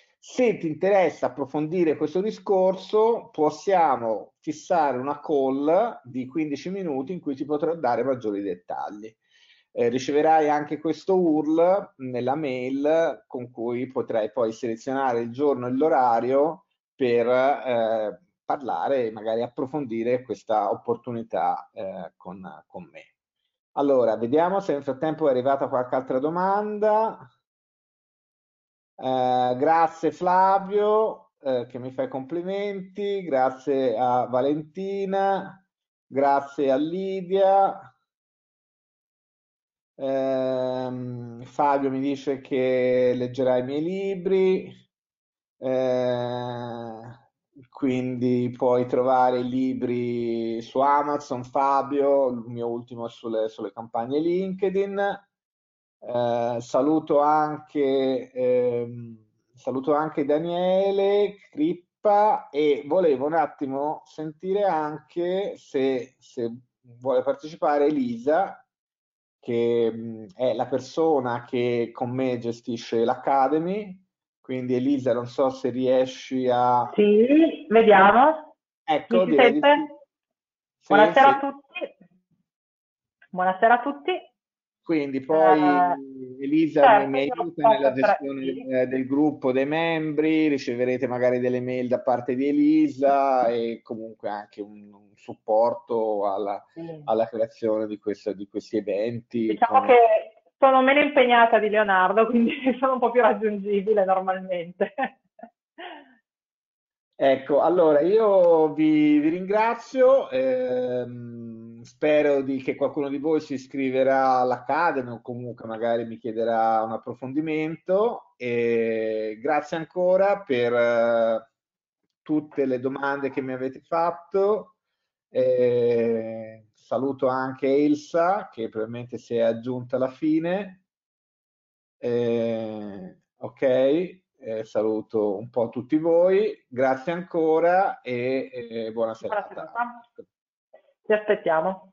Speaker 1: Se ti interessa approfondire questo discorso, possiamo fissare una call di quindici minuti in cui ti potrò dare maggiori dettagli. eh, riceverai anche questo U R L nella mail con cui potrai poi selezionare il giorno e l'orario per eh, parlare e magari approfondire questa opportunità eh, con, con me. Allora, vediamo se nel frattempo è arrivata qualche altra domanda. Eh, grazie Flavio, eh, che mi fai complimenti, grazie a Valentina, grazie a Lidia. Ehm, Fabio mi dice che leggerà i miei libri, eh, quindi puoi trovare i libri su Amazon, Fabio, il mio ultimo è sulle, sulle campagne LinkedIn. Eh, saluto anche, ehm, saluto anche Daniele Crippa e volevo un attimo sentire anche se, se vuole partecipare Elisa, che mh, è la persona che con me gestisce l'Academy. Quindi Elisa, non so se riesci a...
Speaker 2: Sì, vediamo. Mi
Speaker 1: Ecco,
Speaker 2: si
Speaker 1: direi di sì.
Speaker 2: sente?
Speaker 1: Sì,
Speaker 2: Buonasera
Speaker 1: sì.
Speaker 2: a tutti. Buonasera a tutti.
Speaker 1: Quindi poi
Speaker 2: Eh,
Speaker 1: Elisa mi, mi
Speaker 2: certo, io
Speaker 1: aiuta
Speaker 2: posso
Speaker 1: nella
Speaker 2: essere...
Speaker 1: gestione
Speaker 2: Sì,
Speaker 1: del, del gruppo dei membri, riceverete magari delle mail da parte di Elisa e comunque anche un, un supporto alla,
Speaker 2: sì.
Speaker 1: alla creazione di, questo- di questi eventi
Speaker 2: Diciamo
Speaker 1: con...
Speaker 2: che sono meno impegnata di Leonardo, quindi sono un po' più raggiungibile normalmente.
Speaker 1: Ecco, allora io vi, vi ringrazio, ehm, spero di- che qualcuno di voi si iscriverà all'Academy o comunque magari mi chiederà un approfondimento e grazie ancora per eh, tutte le domande che mi avete fatto. Eh, saluto anche Elsa che probabilmente si è aggiunta alla fine. Eh, ok, eh, saluto un po' tutti voi, grazie ancora e, e buona
Speaker 2: Buona
Speaker 1: serata.
Speaker 2: serata. Ti aspettiamo.